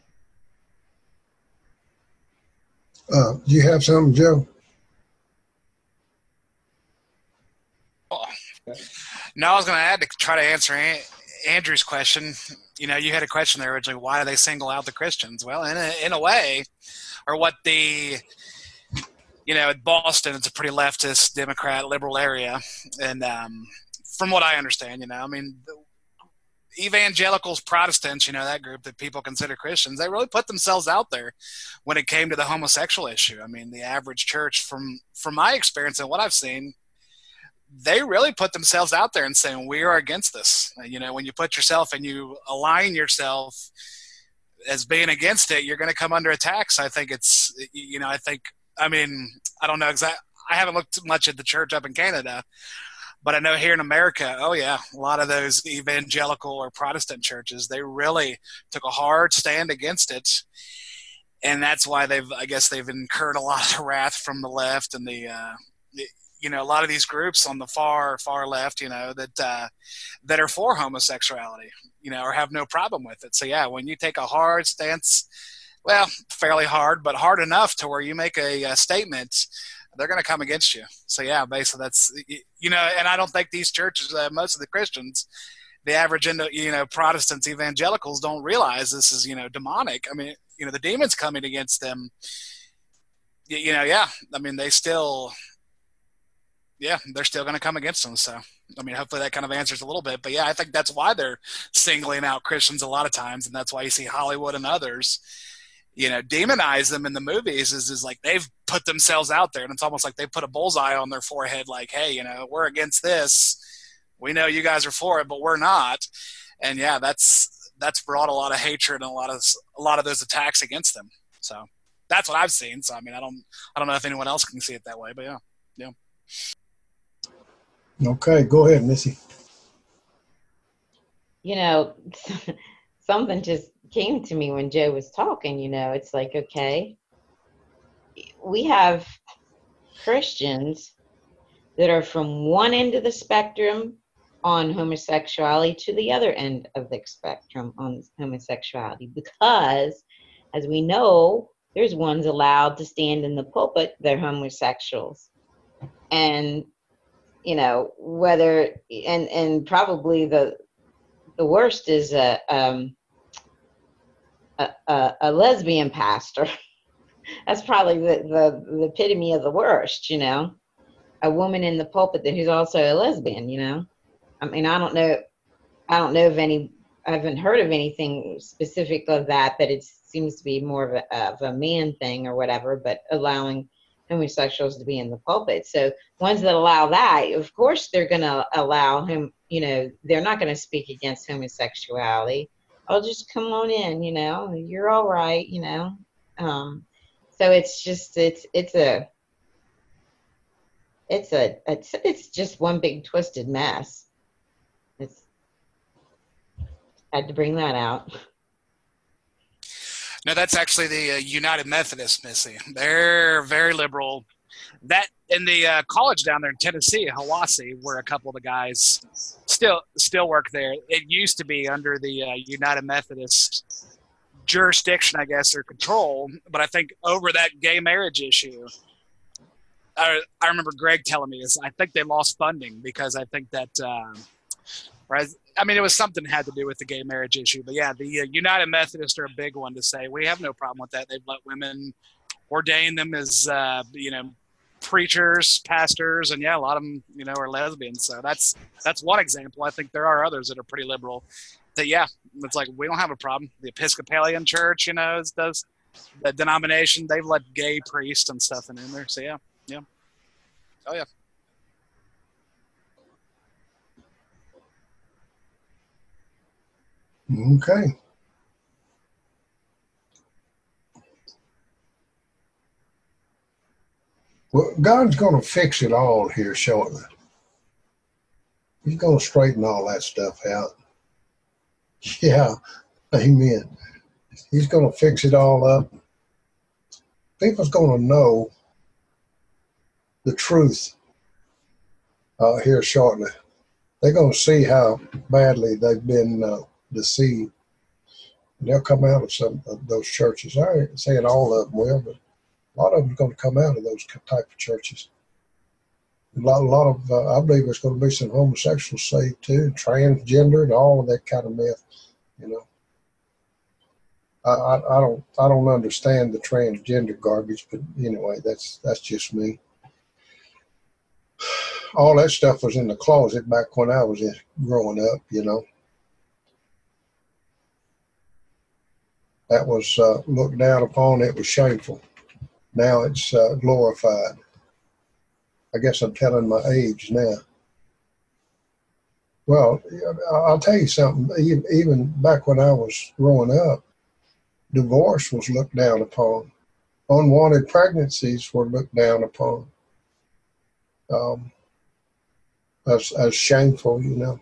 Uh, do you have something, Joe? No, I was going to add to try to answer An- Andrew's question. You know, you had a question there originally. Why do they single out the Christians? Well, in a, in a way, or what the, you know, Boston, it's a pretty leftist, Democrat, liberal area. And um, from what I understand, you know, I mean, the evangelicals, Protestants, you know, that group that people consider Christians, they really put themselves out there when it came to the homosexual issue. I mean, the average church, from, from my experience and what I've seen, they really put themselves out there and saying, we are against this. You know, when you put yourself and you align yourself as being against it, you're going to come under attack. So I think it's, you know, I think, I mean, I don't know exactly. I haven't looked much at the church up in Canada, but I know here in America, oh yeah, a lot of those evangelical or Protestant churches, they really took a hard stand against it. And that's why they've, I guess they've incurred a lot of wrath from the left and the, uh, the you know, a lot of these groups on the far, far left, you know, that, uh, that are for homosexuality, you know, or have no problem with it. So yeah, when you take a hard stance, well, fairly hard, but hard enough to where you make a, a statement, they're going to come against you. So yeah, basically that's, you know, and I don't think these churches, uh, most of the Christians, the average, you know, Protestants, evangelicals don't realize this is, you know, demonic. I mean, you know, the demons coming against them, you, you know, yeah, I mean, they still, yeah, they're still going to come against them. So, I mean, hopefully that kind of answers a little bit, but yeah, I think that's why they're singling out Christians a lot of times. And that's why you see Hollywood and others, you know, demonize them in the movies is, is like, they've put themselves out there and it's almost like they put a bullseye on their forehead. Like, hey, you know, we're against this. We know you guys are for it, but we're not. And yeah, that's, that's brought a lot of hatred and a lot of, a lot of those attacks against them. So that's what I've seen. So, I mean, I don't, I don't know if anyone else can see it that way, but yeah. Yeah. Okay, go ahead, Missy. You know, something just came to me when Joe was talking, you know, it's like, okay, we have Christians that are from one end of the spectrum on homosexuality to the other end of the spectrum on homosexuality, because as we know, there's ones allowed to stand in the pulpit, they're homosexuals. And, you know, whether, and, and probably the, the worst is a, um, a, a, a lesbian pastor. That's probably the, the, the epitome of the worst, you know, a woman in the pulpit that who's also a lesbian, you know. I mean, I don't know, I don't know of any, I haven't heard of anything specific of that, but it seems to be more of a, of a man thing or whatever, but allowing homosexuals to be in the pulpit. So ones that allow that, of course, they're going to allow him, you know, they're not going to speak against homosexuality. I'll just come on in, you know, you're all right, you know. Um, so it's just, it's, it's a, it's a, it's, it's just one big twisted mess. It's, had to bring that out. No, that's actually the uh, United Methodist, Missy. They're very liberal. That in the uh, college down there in Tennessee, Hiwassee, where a couple of the guys still still work there. It used to be under the uh, United Methodist jurisdiction, I guess, or control. But I think over that gay marriage issue, I, I remember Greg telling me this. I think they lost funding because I think that. Um, Right? I mean, it was something that had to do with the gay marriage issue. But yeah, the uh, United Methodists are a big one to say, we have no problem with that. They've let women ordain them as, uh, you know, preachers, pastors, and yeah, a lot of them, you know, are lesbians. So that's that's one example. I think there are others that are pretty liberal. That, yeah, it's like, we don't have a problem. The Episcopalian Church, you know, does the denomination, they've let gay priests and stuff in there. So yeah, yeah. Oh, yeah. Okay. Well, God's going to fix it all here shortly. He's going to straighten all that stuff out. Yeah, amen. He's going to fix it all up. People's going to know the truth uh, here shortly. They're going to see how badly they've been uh, deceived. They'll come out of some of those churches. I ain't saying all of them will, but a lot of them are going to come out of those type of churches. A lot, a lot of, uh, I believe there's going to be some homosexuals saved too, transgender and all of that kind of myth. You know, I, I, I don't, I don't understand the transgender garbage, but anyway, that's that's just me. All that stuff was in the closet back when I was in, growing up. You know, that was uh, looked down upon. It was shameful. Now it's uh, glorified. I guess I'm telling my age now. Well, I'll tell you something. Even back when I was growing up, divorce was looked down upon. Unwanted pregnancies were looked down upon um, as, as shameful, you know.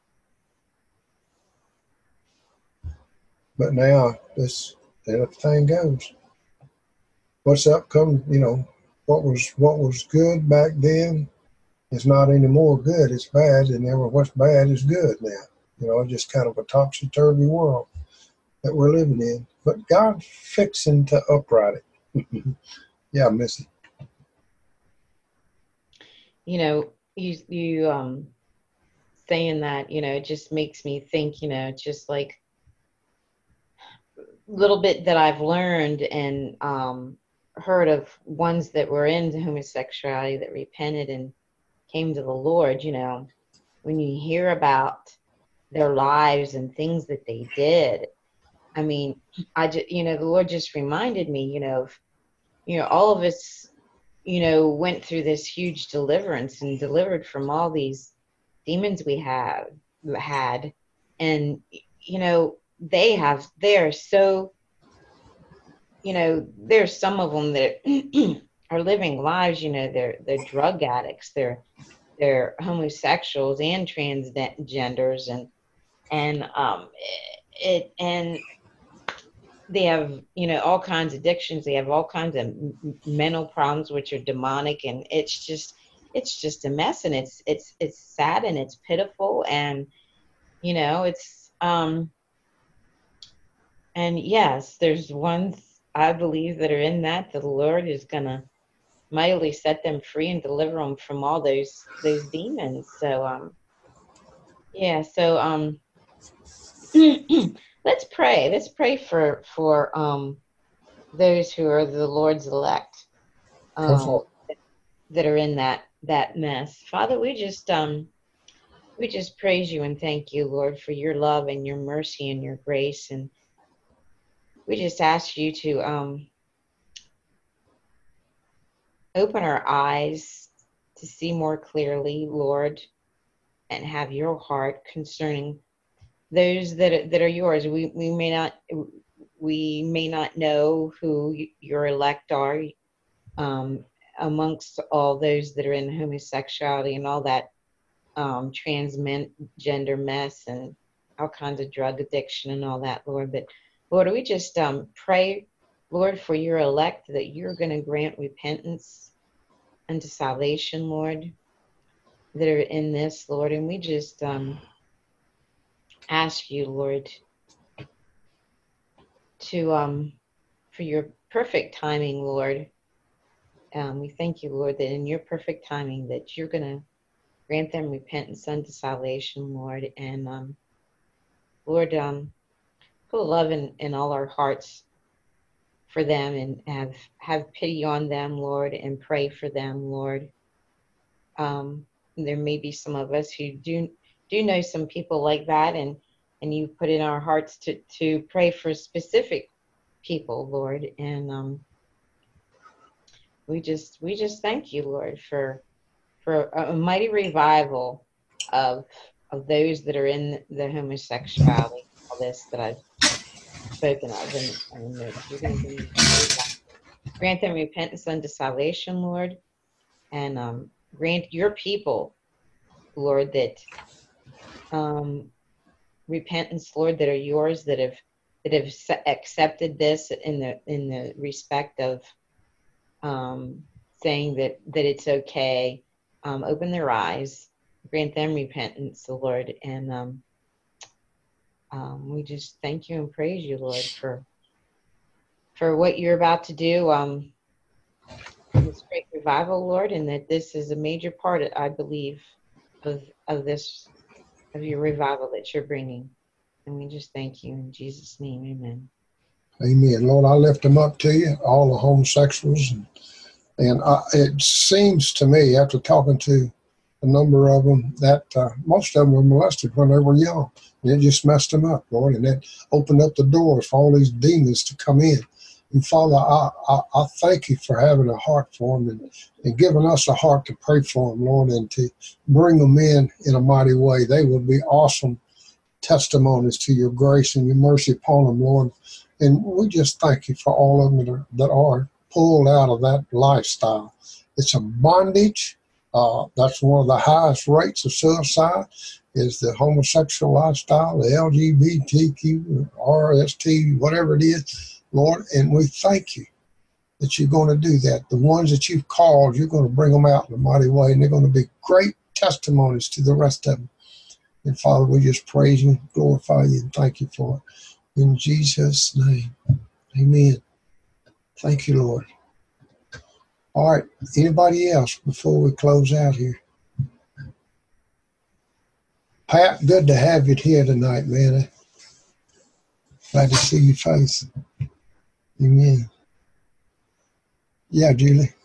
But now this everything goes. What's up? Come, you know, what was what was good back then is not anymore good. It's bad, and then what's bad is good now. You know, just kind of a topsy-turvy world that we're living in. But God's fixing to upright it. Yeah, Missy. You know, you you um saying that, you know, it just makes me think, you know, just like little bit that I've learned and um heard of ones that were into homosexuality that repented and came to the Lord. You know, when you hear about their lives and things that they did, I mean, I just, you know, the Lord just reminded me, you know, of, you know, all of us, you know, went through this huge deliverance and delivered from all these demons we have had, and you know, they have, they're so, you know, there's some of them that are living lives, you know, they're they're drug addicts, they're they're homosexuals and transgenders, and and um it and they have, you know, all kinds of addictions, they have all kinds of m- mental problems which are demonic, and it's just it's just a mess, and it's it's it's sad and it's pitiful, and you know, it's um and yes, there's ones I believe that are in that the Lord is gonna mightily set them free and deliver them from all those those demons. So um yeah, so um let's pray. Let's pray for for um those who are the Lord's elect, Go um for that are in that that mess. Father, we just um we just praise you and thank you, Lord, for your love and your mercy and your grace, and we just ask you to um open our eyes to see more clearly, Lord, and have your heart concerning those that are, that are yours. We we may not we may not know who your elect are, um, amongst all those that are in homosexuality and all that um, transgender mess and all kinds of drug addiction and all that, Lord. But Lord, we just um, pray, Lord, for your elect, that you're going to grant repentance unto salvation, Lord, that are in this, Lord. And we just um, ask you, Lord, to um, for your perfect timing, Lord. Um, we thank you, Lord, that in your perfect timing, that you're going to grant them repentance unto salvation, Lord. And um, Lord, um, put love in, in all our hearts for them, and have have pity on them, Lord, and pray for them, Lord. Um, there may be some of us who do do know some people like that, and and you put in our hearts to to pray for specific people, Lord. And um, we just we just thank you, Lord, for for a mighty revival of of those that are in the homosexuality, all this that I've spoken of, and, and that you're going to bring revival. Grant them repentance unto salvation, Lord, and um, grant your people, Lord, that um, repentance, Lord, that are yours, that have that have accepted this in the in the respect of um, saying that that it's okay um, open their eyes, grant them repentance, O Lord. And um, um, we just thank you and praise you, Lord, for for what you're about to do um, in this great revival, Lord, and that this is a major part, I believe, of of this, of your revival that you're bringing. And we just thank you in Jesus' name, amen. Amen. Lord, I lift them up to you, all the homosexuals. And, and I, it seems to me, after talking to a number of them, that uh, most of them were molested when they were young. And it just messed them up, Lord. And that opened up the doors for all these demons to come in. And Father, I, I, I thank you for having a heart for them and, and giving us a heart to pray for them, Lord, and to bring them in in a mighty way. They will be awesome testimonies to your grace and your mercy upon them, Lord. And we just thank you for all of them that are, that are pulled out of that lifestyle. It's a bondage. Uh, that's one of the highest rates of suicide is the homosexual lifestyle, the L G B T Q, R S T, whatever it is, Lord. And we thank you that you're going to do that. The ones that you've called, you're going to bring them out in a mighty way, and they're going to be great testimonies to the rest of them. And Father, we just praise you, glorify you, and thank you for it. In Jesus' name, amen. Thank you, Lord. All right, anybody else before we close out here? Pat, good to have you here tonight, man. Glad to see your face. Amen. Yeah, Julie.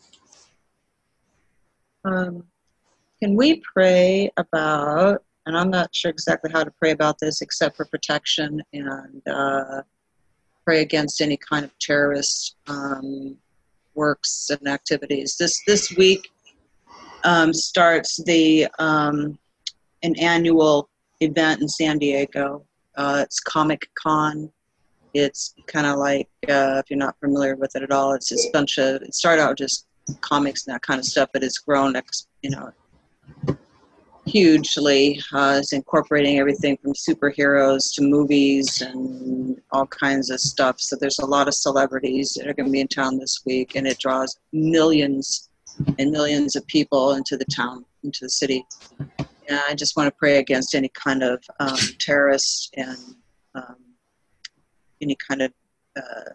Um, can we pray about, and I'm not sure exactly how to pray about this except for protection and uh, pray against any kind of terrorist um, works and activities. This this week um, starts the um, an annual event in San Diego. Uh, it's Comic Con. It's kind of like, uh, if you're not familiar with it at all, it's just a bunch of, it started out just comics and that kind of stuff, but it's grown, you know, hugely. Uh, it's incorporating everything from superheroes to movies and all kinds of stuff. So there's a lot of celebrities that are going to be in town this week, and it draws millions and millions of people into the town, into the city. And I just want to pray against any kind of um, terrorists and um, any kind of uh,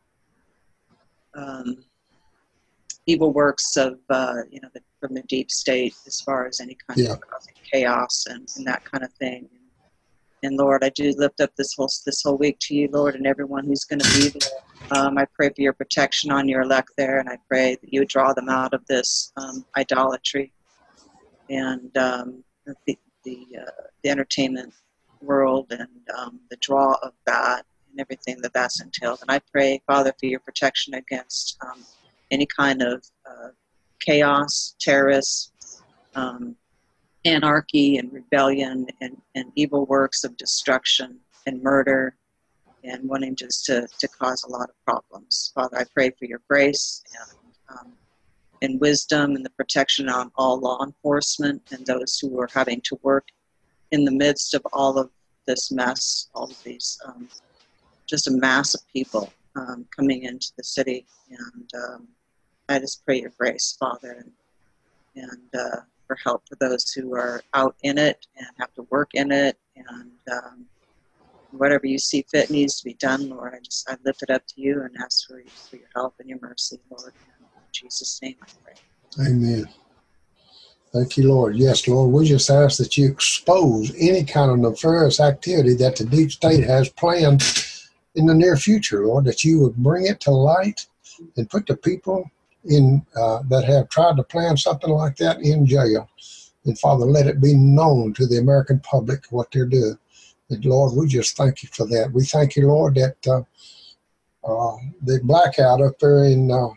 um, evil works of, uh, you know, the, from the deep state, as far as any kind yeah. of causing chaos and, and that kind of thing. And Lord, I do lift up this whole this whole week to you, Lord, and everyone who's going to be there. Um, I pray for your protection on your elect there, and I pray that you would draw them out of this um, idolatry and um, the the, uh, the entertainment world and um, the draw of that and everything that that's entailed. And I pray, Father, for your protection against um, any kind of uh, chaos, terrorists, um, anarchy and rebellion and, and evil works of destruction and murder and wanting just to, to cause a lot of problems. Father, I pray for your grace and, um, and wisdom and the protection on all law enforcement and those who are having to work in the midst of all of this mess, all of these, um, just a mass of people um, coming into the city. And um, I just pray your grace, Father, and, and uh, for help for those who are out in it and have to work in it. And um, whatever you see fit needs to be done, Lord. I just I lift it up to you and ask for, for your help and your mercy, Lord. In Jesus' name I pray. Amen. Thank you, Lord. Yes, Lord, we just ask that you expose any kind of nefarious activity that the deep state has planned in the near future, Lord, that you would bring it to light and put the people in uh, that have tried to plan something like that in jail. And Father, let it be known to the American public what they're doing. And Lord, we just thank you for that. We thank you, Lord, that uh, uh, the blackout up there in uh,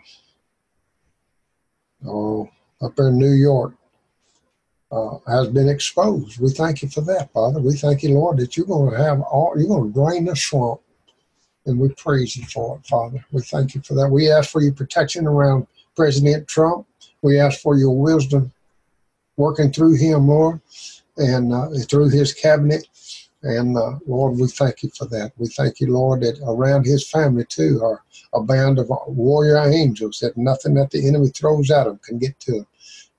oh, up there in New York uh, has been exposed. We thank you for that, Father. We thank you, Lord, that you're going to have all, you're going to drain the swamp. And we praise you for it, Father. We thank you for that. We ask for your protection around President Trump. We ask for your wisdom working through him, Lord, and uh, through his cabinet. And uh, Lord, we thank you for that. We thank you, Lord, that around his family, too, are a band of warrior angels, that nothing that the enemy throws at them can get to them.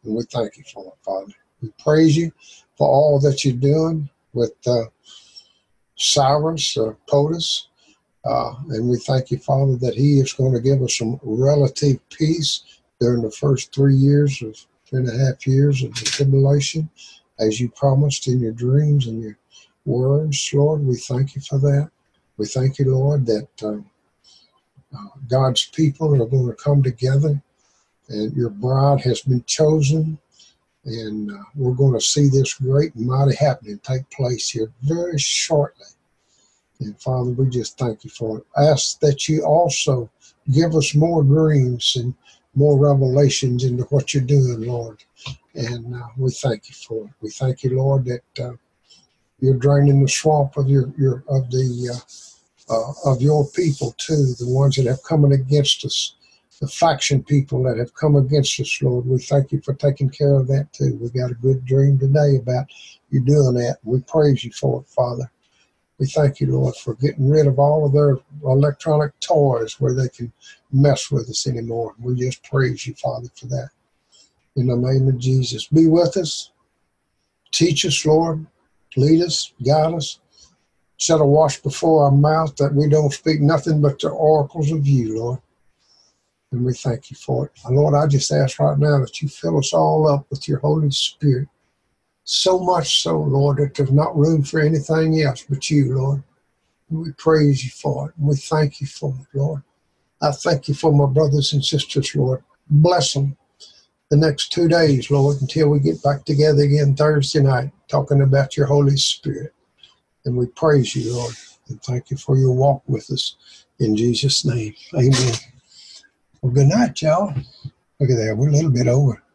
And we thank you for it, Father. We praise you for all that you're doing with uh, Cyrus uh, POTUS. Uh, and we thank you, Father, that he is going to give us some relative peace during the first three years of three and a half years of the tribulation, as you promised in your dreams and your words, Lord. We thank you for that. We thank you, Lord, that uh, uh, God's people are going to come together, and your bride has been chosen, and uh, we're going to see this great and mighty happening take place here very shortly. And Father, we just thank you for it. Ask that you also give us more dreams and more revelations into what you're doing, Lord. And uh, we thank you for it. We thank you, Lord, that uh, you're draining the swamp of your, your of the uh, uh, of your people too, the ones that have come against us, the faction people that have come against us, Lord. We thank you for taking care of that too. We got a good dream today about you doing that. We praise you for it, Father. We thank you, Lord, for getting rid of all of their electronic toys where they can mess with us anymore. We just praise you, Father, for that. In the name of Jesus, be with us. Teach us, Lord. Lead us, guide us. Set a watch before our mouth that we don't speak nothing but the oracles of you, Lord. And we thank you for it. And Lord, I just ask right now that you fill us all up with your Holy Spirit. So much so, Lord, that there's not room for anything else but you, Lord. And we praise you for it. And we thank you for it, Lord. I thank you for my brothers and sisters, Lord. Bless them the next two days, Lord, until we get back together again Thursday night, talking about your Holy Spirit. And we praise you, Lord, and thank you for your walk with us. In Jesus' name, amen. Well, good night, y'all. Look at that. We're a little bit over.